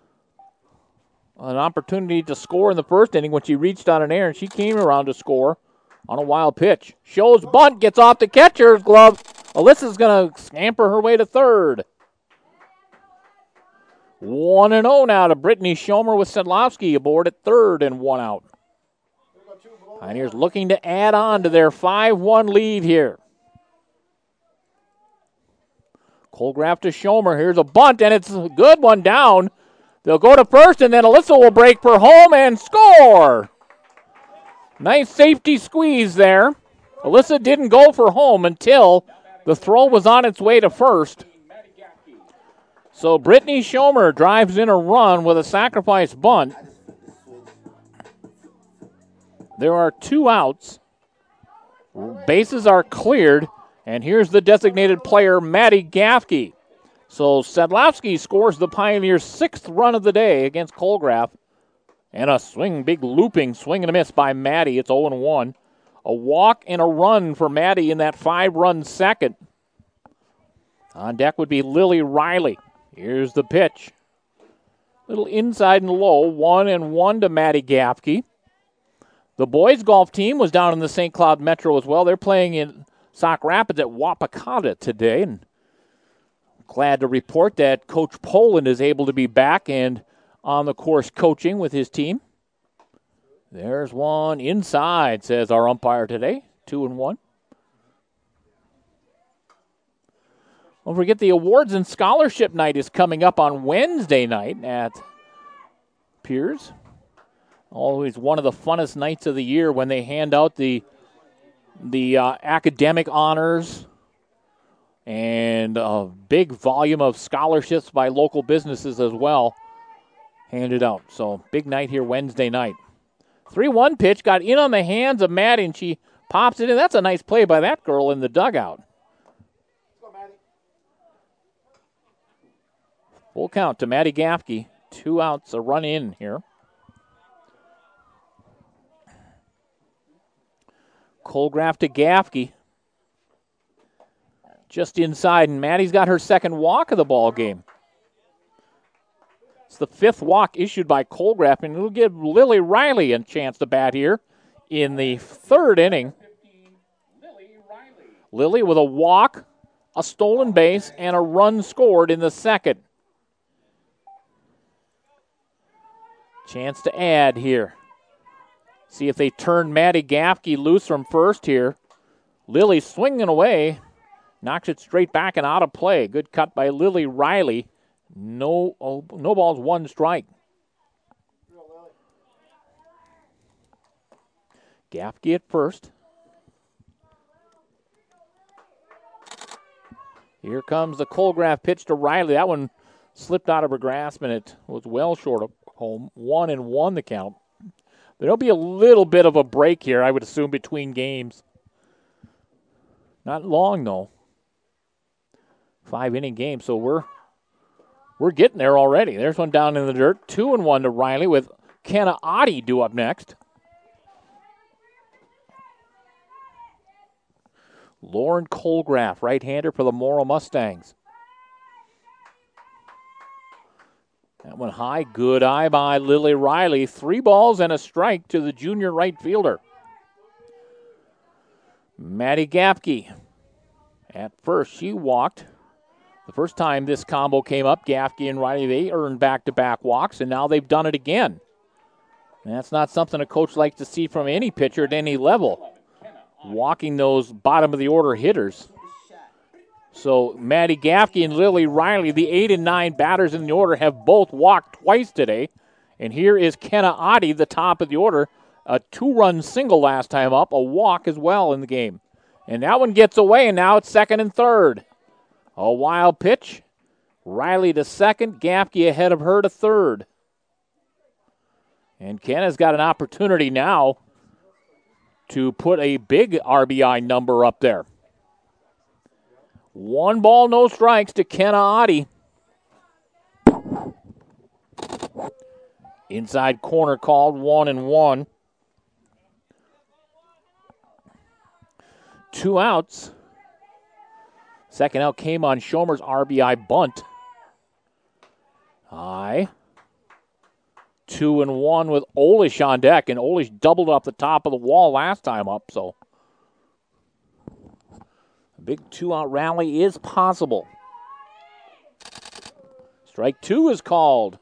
an opportunity to score in the first inning when she reached on an error, and she came around to score on a wild pitch. Shows bunt, gets off the catcher's glove. Alyssa's going to scamper her way to third. one and oh now to Brittany Schomer with Sedlowski aboard at third and one out. Pioneers looking to add on to their five one lead here. Colgraf to Schomer. Here's a bunt, and it's a good one down. They'll go to first, and then Alyssa will break for home and score. Nice safety squeeze there. Alyssa didn't go for home until the throw was on its way to first. So Brittany Schomer drives in a run with a sacrifice bunt. There are two outs. Bases are cleared, and here's the designated player, Maddie Gaffke. So Sedlowski scores the Pioneers' sixth run of the day against Colgraf. And a swing, big looping swing and a miss by Maddie. It's oh and one. A walk and a run for Maddie in that five-run second. On deck would be Lily Riley. Here's the pitch. Little inside and low, one and one to Maddie Gaffke. The boys' golf team was down in the Saint Cloud Metro as well. They're playing in Sauk Rapids at Wapakata today. And glad to report that Coach Poland is able to be back and on the course coaching with his team. There's one inside, says our umpire today. Two and one. Don't forget the awards and scholarship night is coming up on Wednesday night at Piers. Always one of the funnest nights of the year when they hand out the the uh, academic honors and a big volume of scholarships by local businesses as well handed out. So big night here Wednesday night. three one pitch got in on the hands of Maddie, and she pops it in. That's a nice play by that girl in the dugout. Full count to Maddie Gaffke. Two outs, a run in here. Colgraf to Gaffke. Just inside, and Maddie's got her second walk of the ball game. It's the fifth walk issued by Colgraf, and it'll give Lily Riley a chance to bat here in the third inning. Lily with a walk, a stolen base, and a run scored in the second. Chance to add here. See if they turn Maddie Gaffke loose from first here. Lily swinging away. Knocks it straight back and out of play. Good cut by Lily Riley. No, oh, no balls, one strike. Gaffke at first. Here comes the Colgraf pitch to Riley. That one slipped out of her grasp, and it was well short of home. One and one the count. There'll be a little bit of a break here, I would assume, between games. Not long, though. Five-inning game, so we're we're getting there already. There's one down in the dirt. Two and one to Riley with Kenna Oddie due up next. Lauren Colgraf, right-hander for the Morrow Mustangs. That one high, good eye by Lily Riley. Three balls and a strike to the junior right fielder. Maddie Gaffke at first. She walked. The first time this combo came up, Gaffke and Riley, they earned back-to-back walks, and now they've done it again. And that's not something a coach likes to see from any pitcher at any level, walking those bottom-of-the-order hitters. So Maddie Gaffke and Lily Riley, the eight and nine batters in the order, have both walked twice today. And here is Kenna Oddie, the top of the order, a two-run single last time up, a walk as well in the game. And that one gets away, and now it's second and third. A wild pitch. Riley to second, Gapke ahead of her to third. And Kenna's got an opportunity now to put a big R B I number up there. One ball, no strikes to Kenna Oddie. Inside corner called, one and one. Two outs. Second out came on Schomer's R B I bunt. High. Two and one with Olish on deck, and Olish doubled up the top of the wall last time up, so a big two-out rally is possible. Strike two is called.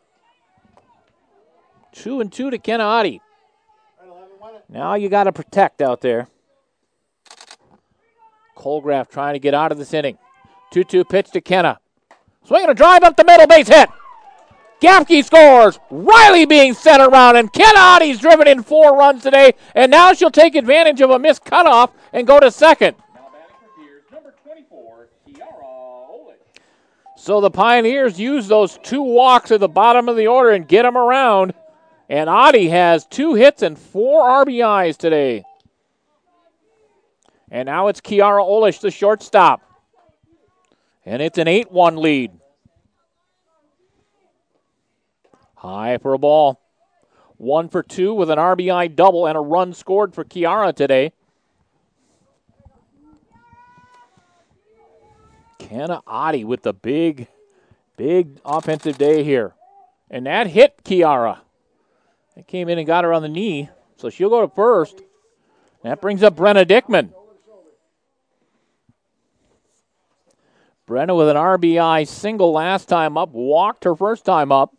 Two and two to Kenna Oddie. Now you got to protect out there. Colgraf trying to get out of this inning. two two pitch to Kenna. Swinging a drive up the middle, base hit. Gapke scores. Riley being sent around, and Kenna Oddie's driven in four runs today, and now she'll take advantage of a missed cutoff and go to second. So the Pioneers use those two walks at the bottom of the order and get them around, and Oddie has two hits and four R B Is today. And now it's Kiara Olish, the shortstop. And it's an eight one lead. High for a ball. One for two with an R B I double and a run scored for Kiara today. Kenna Oddie with the big, big offensive day here. And that hit Kiara. It came in and got her on the knee, so she'll go to first. That brings up Brenna Dickman. Brenna with an R B I single last time up, walked her first time up.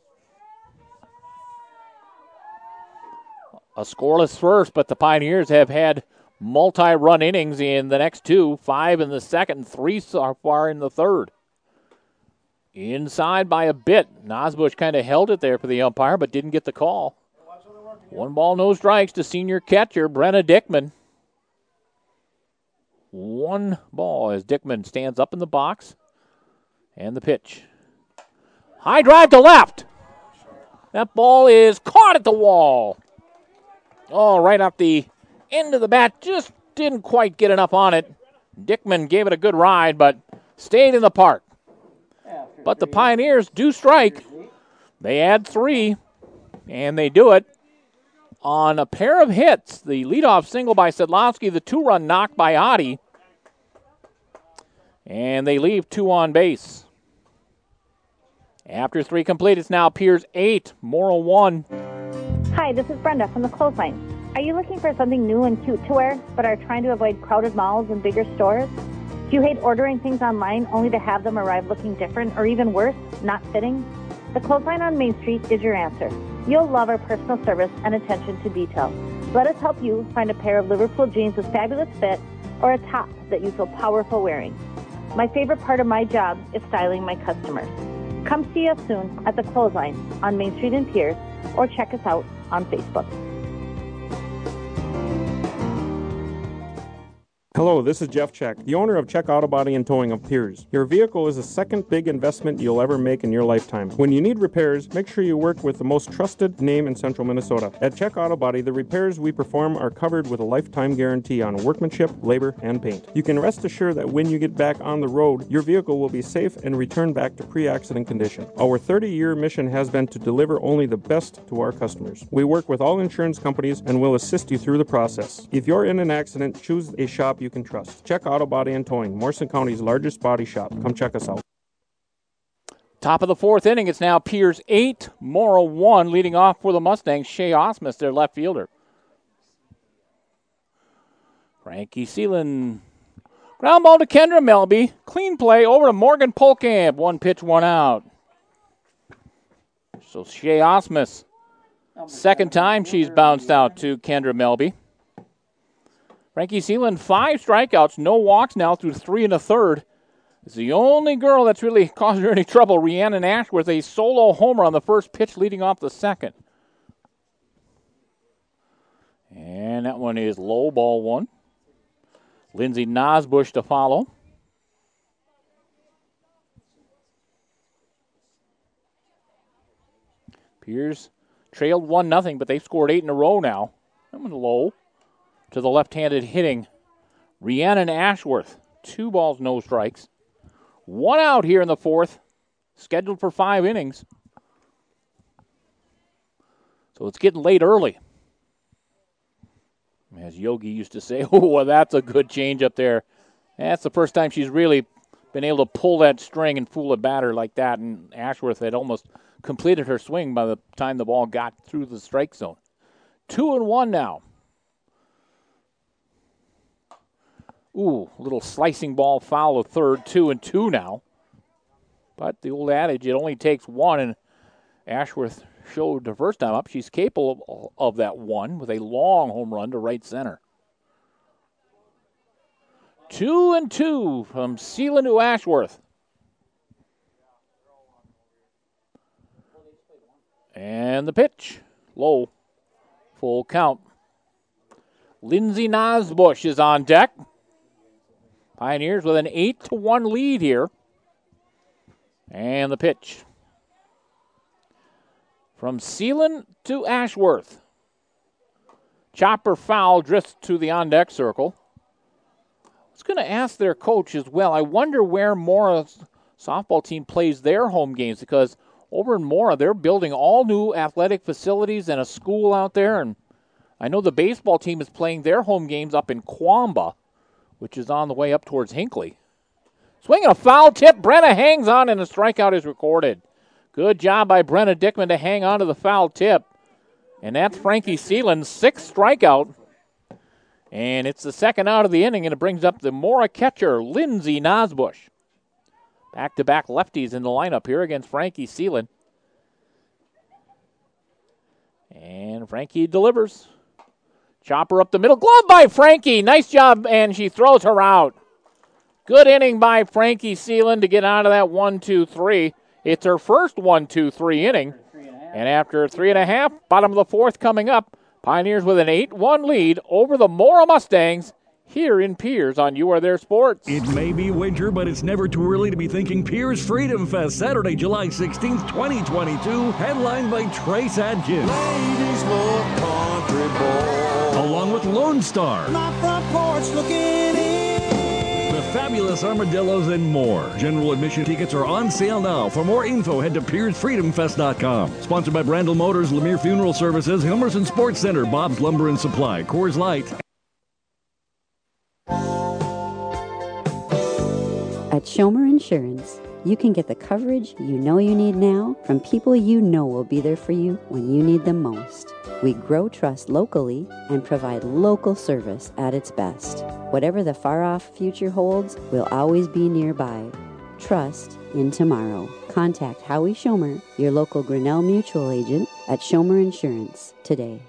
A scoreless first, but the Pioneers have had multi-run innings in the next two, five in the second, three so far in the third. Inside by a bit. Nosbush kind of held it there for the umpire, but didn't get the call. One ball, no strikes to senior catcher Brenna Dickman. One ball as Dickman stands up in the box. And the pitch. High drive to left. That ball is caught at the wall. Oh, right off the end of the bat. Just didn't quite get enough on it. Dickman gave it a good ride, but stayed in the park. But the Pioneers do strike. They add three, and they do it on a pair of hits. The leadoff single by Sedlowski, the two-run knock by Oddie. And they leave two on base. After three complete, it's now Piers eight, Morrill one. Hi, this is Brenda from the Clothesline. Are you looking for something new and cute to wear, but are trying to avoid crowded malls and bigger stores? Do you hate ordering things online only to have them arrive looking different, or even worse, not fitting? The Clothesline on Main Street is your answer. You'll love our personal service and attention to detail. Let us help you find a pair of Liverpool jeans with fabulous fit, or a top that you feel powerful wearing. My favorite part of my job is styling my customers. Come see us soon at the Clothesline on Main Street in Piers, or check us out on Facebook. Hello, this is Jeff Check, the owner of Check Auto Body and Towing of Piers. Your vehicle is the second big investment you'll ever make in your lifetime. When you need repairs, make sure you work with the most trusted name in Central Minnesota. At Check Auto Body, the repairs we perform are covered with a lifetime guarantee on workmanship, labor, and paint. You can rest assured that when you get back on the road, your vehicle will be safe and returned back to pre-accident condition. Our thirty-year mission has been to deliver only the best to our customers. We work with all insurance companies and will assist you through the process. If you're in an accident, choose a shop you can trust. Check Auto Body and Towing, Morrison County's largest body shop. Come check us out. Top of the fourth inning, it's now Piers eight, Morrill one, leading off for the Mustangs, Shea Osmus, their left fielder. Frankie Seelan, ground ball to Kendra Melby, clean play over to Morgan Polkamp, one pitch, one out. So Shea Osmus, second time she's bounced out to Kendra Melby. Frankie Seelan, five strikeouts, no walks now through three and a third. It's the only girl that's really caused her any trouble. Rhiannon Ashworth, a solo homer on the first pitch leading off the second. And that one is low, ball one. Lindsay Nosbush to follow. Pierce trailed one nothing, but they've scored eight in a row now. That one low to the left-handed hitting Rhiannon Ashworth. Two balls, no strikes. One out here in the fourth, scheduled for five innings. So it's getting late early. As Yogi used to say, oh, well, that's a good change up there. That's the first time she's really been able to pull that string and fool a batter like that, and Ashworth had almost completed her swing by the time the ball got through the strike zone. Two and one now. Ooh, little slicing ball foul of third, two and two now. But the old adage, it only takes one, and Ashworth showed the first time up she's capable of, of that one with a long home run to right center. Two and two from Sealand to Ashworth. And the pitch, low, full count. Lindsay Nosbush is on deck. Pioneers with an eight to one lead here. And the pitch. From Sealand to Ashworth. Chopper foul drifts to the on-deck circle. I was going to ask their coach as well. I wonder where Mora's softball team plays their home games, because over in Mora, they're building all new athletic facilities and a school out there. And I know the baseball team is playing their home games up in Quamba, which is on the way up towards Hinckley. Swinging a foul tip. Brenna hangs on, and a strikeout is recorded. Good job by Brenna Dickman to hang on to the foul tip. And that's Frankie Sealand's sixth strikeout. And it's the second out of the inning, and it brings up the Mora catcher, Lindsay Nosbush. Back-to-back lefties in the lineup here against Frankie Sealand. And Frankie delivers. Chopper up the middle. Glove by Frankie. Nice job, and she throws her out. Good inning by Frankie Sealand to get out of that one two three. It's her first one two three inning. And after three and a half, bottom of the fourth coming up, Pioneers with an eight one lead over the Mora Mustangs here in Piers on You Are There Sports. It may be winter, but it's never too early to be thinking Piers Freedom Fest, Saturday, July sixteenth, twenty twenty-two, headlined by Trace Adkins. Ladies love country boy. Along with Lone Star. My front porch looking in. The Fabulous Armadillos and more. General admission tickets are on sale now. For more info, head to Piers Freedom Fest dot com. Sponsored by Brandel Motors, Lemire Funeral Services, Hilmerson Sports Center, Bob's Lumber and Supply, Coors Light. At Schomer Insurance, you can get the coverage you know you need now from people you know will be there for you when you need them most. We grow trust locally and provide local service at its best. Whatever the far-off future holds, we'll always be nearby. Trust in tomorrow. Contact Howie Schomer, your local Grinnell Mutual agent at Schomer Insurance today.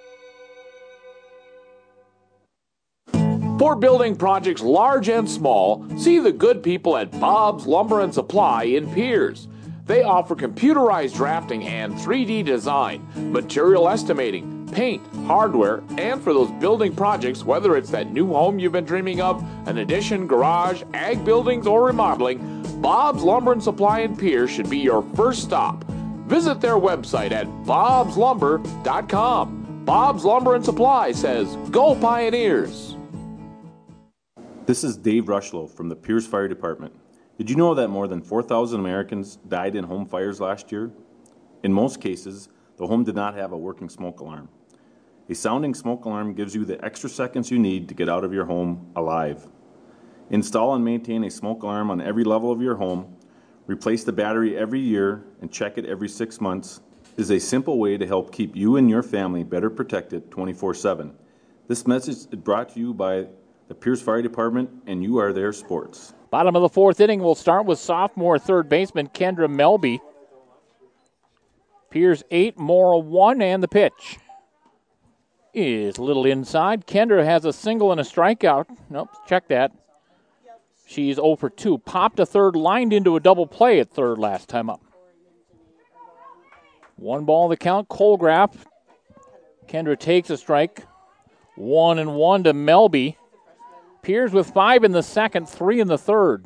For building projects large and small, see the good people at Bob's Lumber and Supply in Piers. They offer computerized drafting and three D design, material estimating, paint, hardware, and for those building projects, whether it's that new home you've been dreaming of, an addition, garage, ag buildings, or remodeling, Bob's Lumber and Supply in Piers should be your first stop. Visit their website at bobs lumber dot com. Bob's Lumber and Supply says, go Pioneers! This is Dave Rushlow from the Piers Fire Department. Did you know that more than four thousand Americans died in home fires last year? In most cases, the home did not have a working smoke alarm. A sounding smoke alarm gives you the extra seconds you need to get out of your home alive. Install and maintain a smoke alarm on every level of your home, replace the battery every year, and check it every six months is a simple way to help keep you and your family better protected twenty-four seven. This message is brought to you by the Piers Fire Department and You Are There Sports. Bottom of the fourth inning, we'll start with sophomore third baseman Kendra Melby. Piers eight, Mora one, and the pitch is a little inside. Kendra has a single and a strikeout. Nope, check that. She's oh for two. Popped a third, lined into a double play at third last time up. One ball the count, Colgraf. Kendra takes a strike. One and one to Melby. Piers with five in the second, three in the third.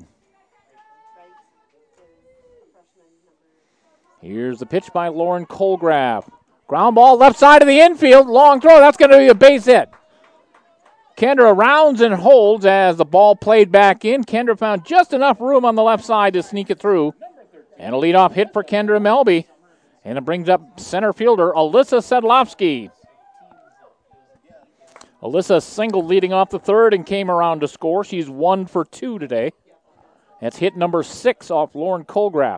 Here's the pitch by Lauren Colgraf. Ground ball left side of the infield. Long throw. That's going to be a base hit. Kendra rounds and holds as the ball played back in. Kendra found just enough room on the left side to sneak it through. And a leadoff hit for Kendra Melby. And it brings up center fielder Alyssa Sedlowski. Alyssa singled leading off the third and came around to score. She's one for two today. That's hit number six off Lauren Colgraf.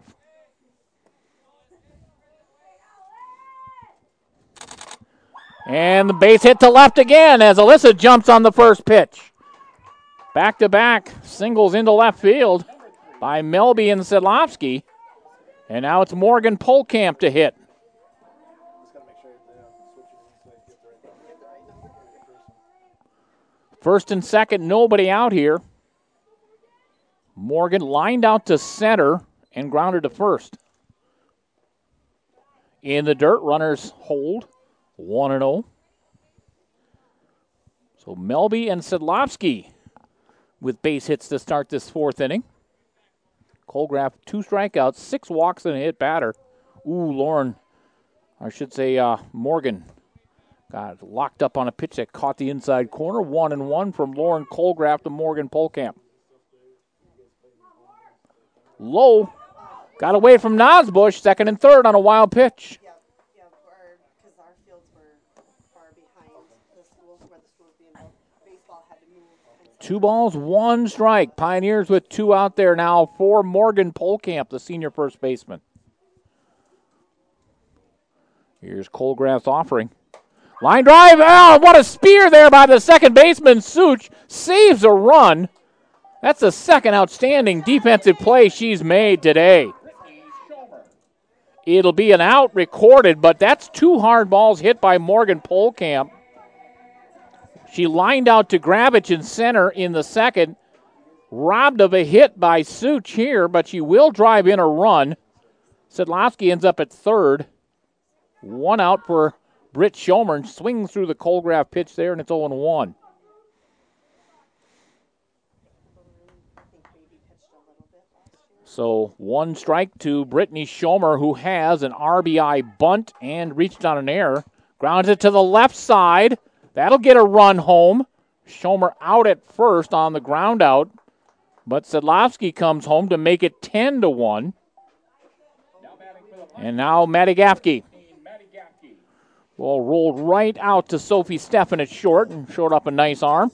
And the base hit to left again as Alyssa jumps on the first pitch. Back-to-back singles into left field by Melby and Sedlowski. And now it's Morgan Polkamp to hit. First and second, nobody out here. Morgan lined out to center and grounded to first. In the dirt, runners hold. one and oh. So Melby and Sedlowski with base hits to start this fourth inning. Colgraf, two strikeouts, six walks and a hit batter. Ooh, Lauren, I should say uh, Morgan, got locked up on a pitch that caught the inside corner. One and one from Lauren Colgraf to Morgan Polkamp. Low, got away from Nosbush, second and third on a wild pitch. Two balls, one strike. Pioneers with two out there now for Morgan Polkamp, the senior first baseman. Here's Colgraf's offering. Line drive. Oh, what a spear there by the second baseman. Such saves a run. That's the second outstanding defensive play she's made today. It'll be an out recorded, but that's two hard balls hit by Morgan Polkamp. She lined out to Gravich in center in the second. Robbed of a hit by Such here, but she will drive in a run. Sedlowski ends up at third. One out for Britt Schomer. Swings through the Colgraf pitch there, and it's oh and one. So one strike to Brittany Schomer, who has an R B I bunt and reached on an error. Grounds it to the left side. That'll get a run home. Schomer out at first on the ground out. But Sedlowski comes home to make it ten to one. And now Maddie Gafke. Ball rolled right out to Sophie Steffen at short and short up a nice arm.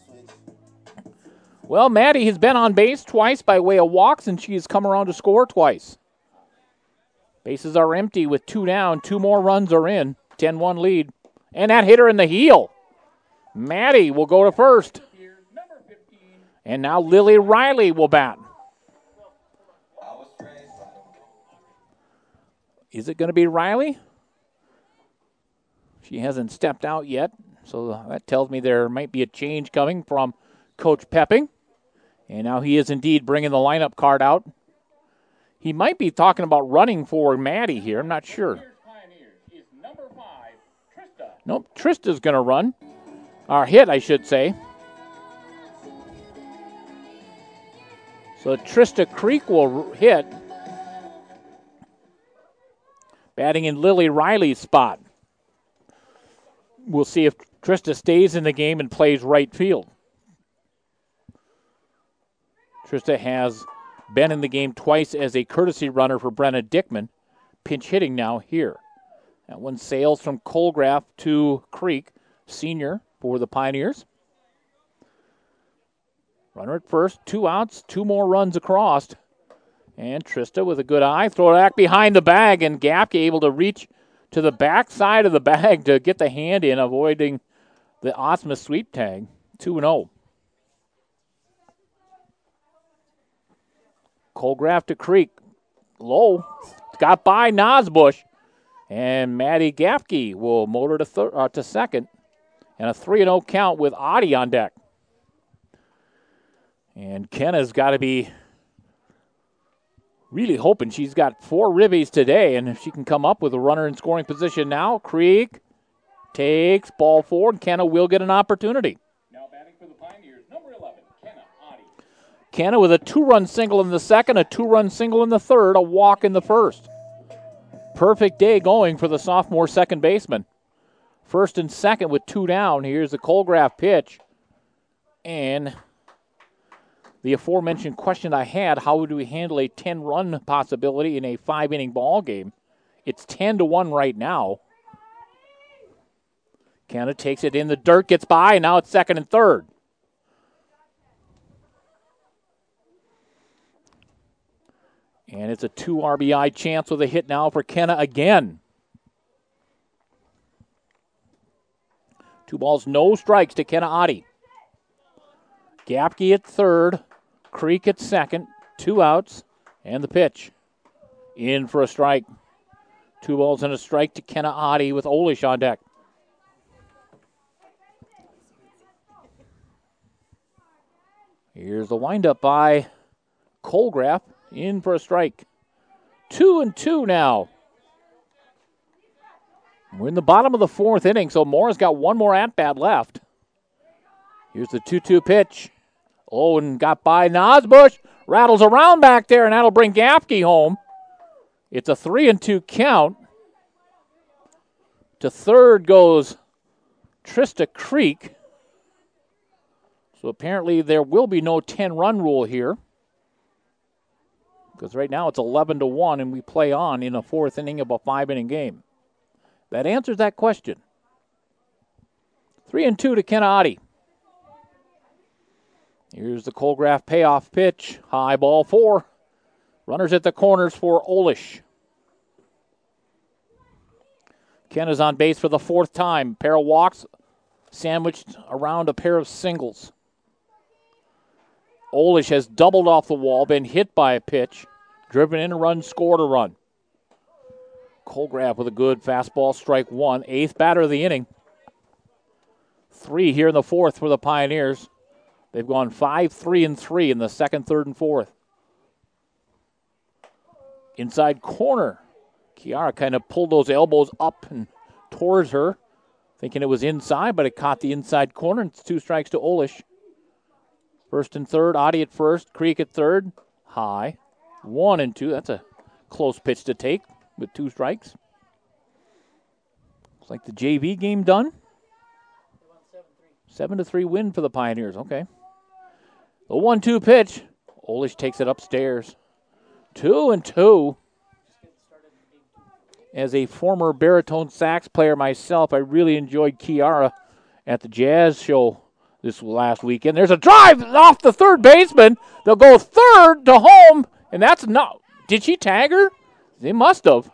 Well, Maddie has been on base twice by way of walks, and she has come around to score twice. Bases are empty with two down. Two more runs are in. ten one lead. And that hit her in the heel. Maddie will go to first. And now Lily Riley will bat. Is it going to be Riley? She hasn't stepped out yet, so that tells me there might be a change coming from Coach Pepping. And now he is indeed bringing the lineup card out. He might be talking about running for Maddie here. I'm not sure. Nope, Trista's going to run. Or hit, I should say. So Trista Creek will hit. Batting in Lily Riley's spot. We'll see if Trista stays in the game and plays right field. Trista has been in the game twice as a courtesy runner for Brenna Dickman. Pinch hitting now here. That one sails from Colgraf to Creek, senior for the Pioneers. Runner at first, two outs, two more runs across. And Trista with a good eye, throw it back behind the bag, and Gapke able to reach to the back side of the bag to get the hand in, avoiding the Osma sweep tag. two and oh. Colgraf to Creek. Low. Got by Nosbush. And Maddie Gapke will motor to, thir- uh, to second. And a three and oh count with Audie on deck. And Kenna's got to be really hoping. She's got four ribbies today, and if she can come up with a runner in scoring position now, Creek takes ball forward. Kenna will get an opportunity. Now batting for the Pioneers, number eleven, Kenna Oddie. Kenna with a two-run single in the second, a two-run single in the third, a walk in the first. Perfect day going for the sophomore second baseman. First and second with two down. Here's the Colgraf pitch. And the aforementioned question I had, how do we handle a ten-run possibility in a five-inning ball game? It's ten to one right now. Kenna takes it in the dirt, gets by, and now it's second and third. And it's a two R B I chance with a hit now for Kenna again. Two balls, no strikes to Kenna Oddie. Gapke at third, Creek at second, two outs, and the pitch. In for a strike. Two balls and a strike to Kenna Oddie with Olish on deck. Here's the windup by Colgraf. In for a strike. Two and two now. We're in the bottom of the fourth inning, so Moore's got one more at-bat left. Here's the two two pitch. Oh, and got by Nosbush. Rattles around back there, and that'll bring Gapke home. It's a three and two count. To third goes Trista Creek. So apparently there will be no ten-run rule here. Because right now it's eleven to one, and we play on in a fourth inning of a five-inning game. That answers that question. Three and two to Kenna Oddie. Here's the Colgraf payoff pitch. High ball four. Runners at the corners for Olish. Kenna's on base for the fourth time. Pair of walks sandwiched around a pair of singles. Olish has doubled off the wall, been hit by a pitch, driven in a run, scored a run. Colgraf with a good fastball, strike one. Eighth batter of the inning. Three here in the fourth for the Pioneers. They've gone five, three, and three in the second, third, and fourth. Inside corner. Kiara kind of pulled those elbows up and towards her, thinking it was inside, but it caught the inside corner, and it's two strikes to Olish. First and third, Oddie at first, Creek at third. High. One and two. That's a close pitch to take with two strikes. Looks like the J V game done. Seven to three win for the Pioneers. Okay. The one two pitch. Olish takes it upstairs. Two and two. As a former baritone sax player myself, I really enjoyed Kiara at the Jazz show this last weekend. There's a drive off the third baseman. They'll go third to home, and that's not. Did she tag her? They must have.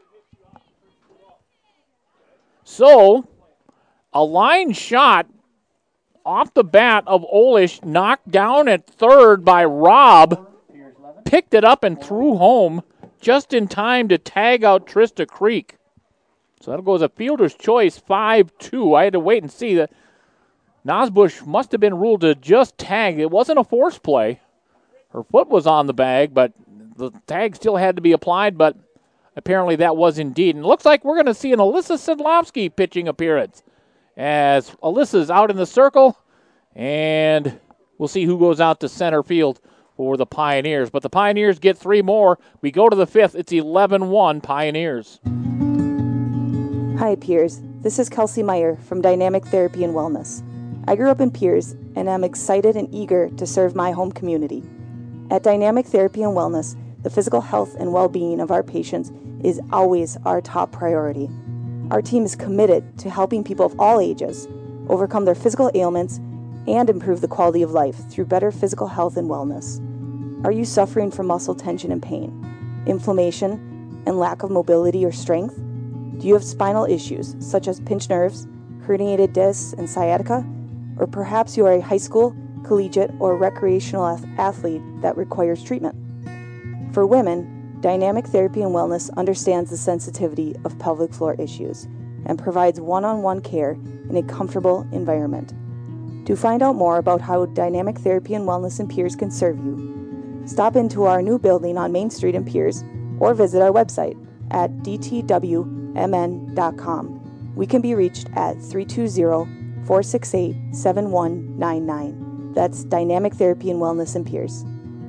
So, a line shot off the bat of Olish, knocked down at third by Robb, picked it up and threw home just in time to tag out Trista Creek. So that'll go as a fielder's choice, five two. I had to wait and see that. Nosbush must have been ruled to just tag. It wasn't a force play. Her foot was on the bag, but the tag still had to be applied, but apparently that was indeed. And it looks like we're going to see an Alyssa Sedlowski pitching appearance as Alyssa's out in the circle, and we'll see who goes out to center field for the Pioneers. But the Pioneers get three more. We go to the fifth. It's eleven one Pioneers. Hi, Piers. This is Kelsey Meyer from Dynamic Therapy and Wellness. I grew up in Piers, and am excited and eager to serve my home community. At Dynamic Therapy and Wellness, the physical health and well-being of our patients is always our top priority. Our team is committed to helping people of all ages overcome their physical ailments and improve the quality of life through better physical health and wellness. Are you suffering from muscle tension and pain, inflammation, and lack of mobility or strength? Do you have spinal issues such as pinched nerves, herniated discs, and sciatica? Or perhaps you are a high school, collegiate, or recreational athlete that requires treatment. For women, Dynamic Therapy and Wellness understands the sensitivity of pelvic floor issues and provides one-on-one care in a comfortable environment. To find out more about how Dynamic Therapy and Wellness in Piers can serve you, stop into our new building on Main Street in Piers or visit our website at d t w m n dot com. We can be reached at three two zero, four six eight, seven one nine nine. That's Dynamic Therapy and Wellness in Pierce.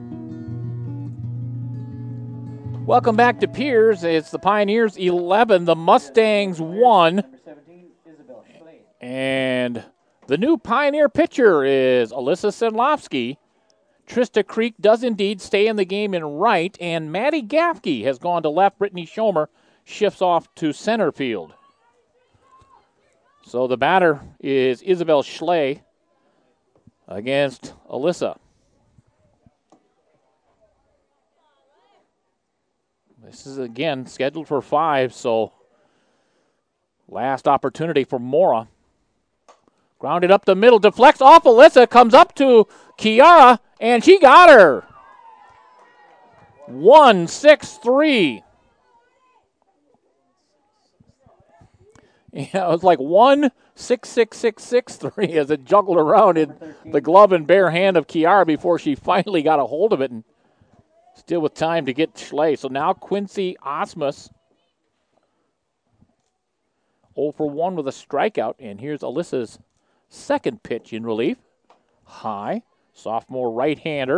Welcome back to Piers. It's the Pioneers eleven, the Mustangs one. And the new Pioneer pitcher is Alyssa Sedlowski. Trista Creek does indeed stay in the game in right, and Maddie Gaffke has gone to left. Brittany Schomer shifts off to center field. So the batter is Isabel Schley against Alyssa. This is, again, scheduled for five, so last opportunity for Mora. Grounded up the middle, deflects off Alyssa, comes up to Kiara, and she got her. one six three. Yeah, it was like one six six six six three as it juggled around in the glove and bare hand of Kiara before she finally got a hold of it, and still with time to get Schley. So now Quincy Osmus oh for one with a strikeout, and here's Alyssa's second pitch in relief. High, sophomore right-hander.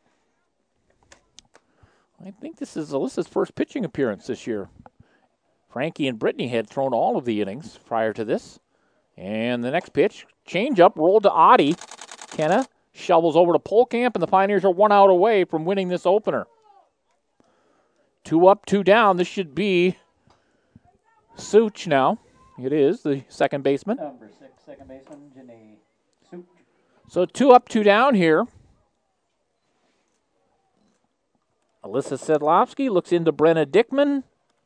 I think this is Alyssa's first pitching appearance this year. Frankie and Brittany had thrown all of the innings prior to this. And the next pitch, change-up, rolled to Audie. Kenna shovels over to Polkamp, and the Pioneers are one out away from winning this opener. Two up, two down. This should be Such now. It is the second baseman. Number six, second baseman, Janae Such. So two up, two down here. Alyssa Sedlowski looks into Brenna Dickman.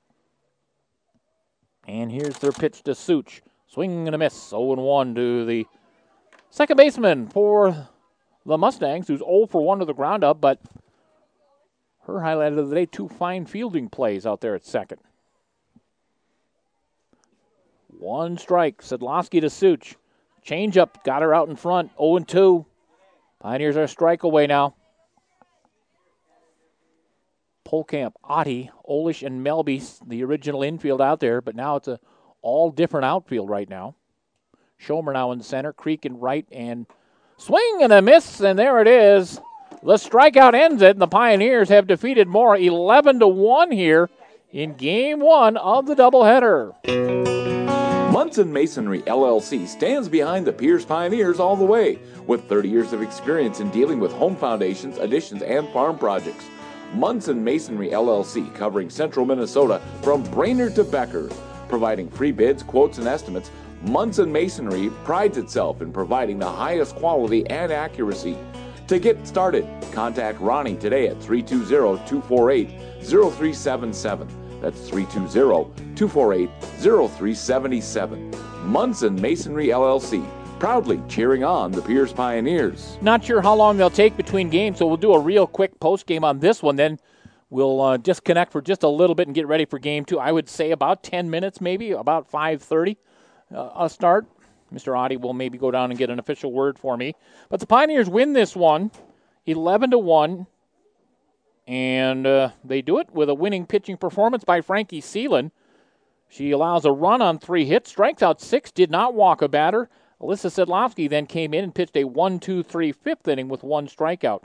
And here's their pitch to Such. Swing and a miss. oh and one to the second baseman for the Mustangs, who's oh for one to the ground up, but her highlight of the day, two fine fielding plays out there at second. One strike. Sedlowski to Such. Change up. Got her out in front. oh and two. Pioneers are a strike away now. Polkamp, Otti, Olish, and Melby, the original infield out there, but now it's a all different outfield right now. Schomer now in the center, Creek in right, and swing and a miss, and there it is. The strikeout ends it, and the Pioneers have defeated Mora eleven to one here in game one of the doubleheader. Munson Masonry L L C stands behind the Piers Pioneers all the way, with thirty years of experience in dealing with home foundations, additions, and farm projects. Munson Masonry L L C, covering central Minnesota from Brainerd to Becker, providing free bids, quotes, and estimates. Munson Masonry prides itself in providing the highest quality and accuracy. To get started, contact Ronnie today at three two zero, two four eight, zero three seven seven. That's three two zero, two four eight, zero three seven seven. Munson Masonry L L C, proudly cheering on the Piers Pioneers. Not sure how long they'll take between games, so we'll do a real quick post game on this one. Then we'll uh, disconnect for just a little bit and get ready for game two. I would say about ten minutes, maybe about five thirty. Uh, a start. Mister Oddie will maybe go down and get an official word for me. But the Pioneers win this one, eleven to one, and uh, they do it with a winning pitching performance by Frankie Seelan. She allows a run on three hits, strikes out six, did not walk a batter. Alyssa Sedlowski then came in and pitched a one two three fifth inning with one strikeout.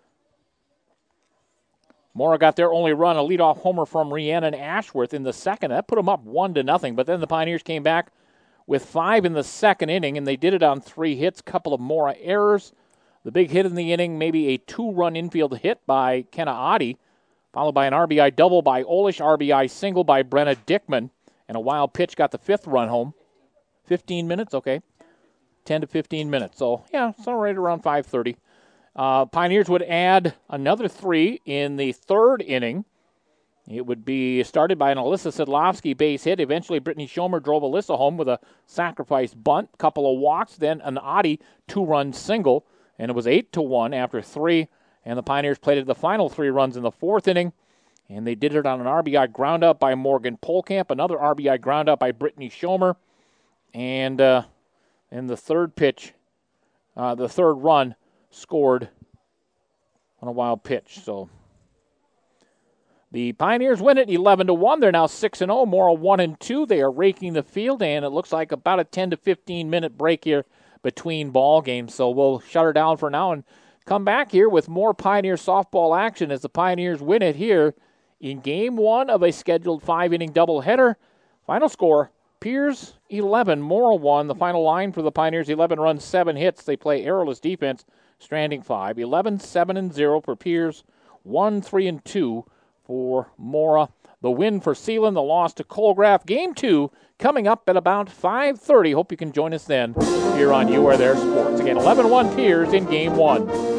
Mora got their only run, a leadoff homer from Rhiannon Ashworth in the second. That put them up one to nothing. But then the Pioneers came back with five in the second inning, and they did it on three hits, couple of Mora errors. The big hit in the inning, maybe a two-run infield hit by Kenna Oddie, followed by an R B I double by Olish, R B I single by Brenna Dickman, and a wild pitch got the fifth run home. fifteen minutes, okay. ten to fifteen minutes. So, yeah, so right around five thirty. Uh, Pioneers would add another three in the third inning. It would be started by an Alyssa Sedlowski base hit. Eventually, Brittany Schomer drove Alyssa home with a sacrifice bunt, couple of walks, then an Oddie two-run single, and it was eight to one after three. And the Pioneers played the final three runs in the fourth inning, and they did it on an R B I ground-out by Morgan Polkamp, another R B I ground-out by Brittany Schomer, and uh, in the third pitch, uh, the third run scored on a wild pitch. So The Pioneers win it eleven to one. They're now six and oh. Mora one and two. They are raking the field, and it looks like about a ten to fifteen minute break here between ball games. So we'll shut her down for now and come back here with more Pioneer softball action as the Pioneers win it here in game one of a scheduled five-inning doubleheader. Final score, Piers eleven, Mora one. The final line for the Pioneers, eleven runs, seven hits. They play errorless defense, stranding five. eleven, seven, and zero for Piers, one, three, and two for Mora. The win for Sealand, the loss to Colgraph. Game two coming up at about five thirty. Hope you can join us then here on You Are There Sports. Again, eleven one Piers in game one.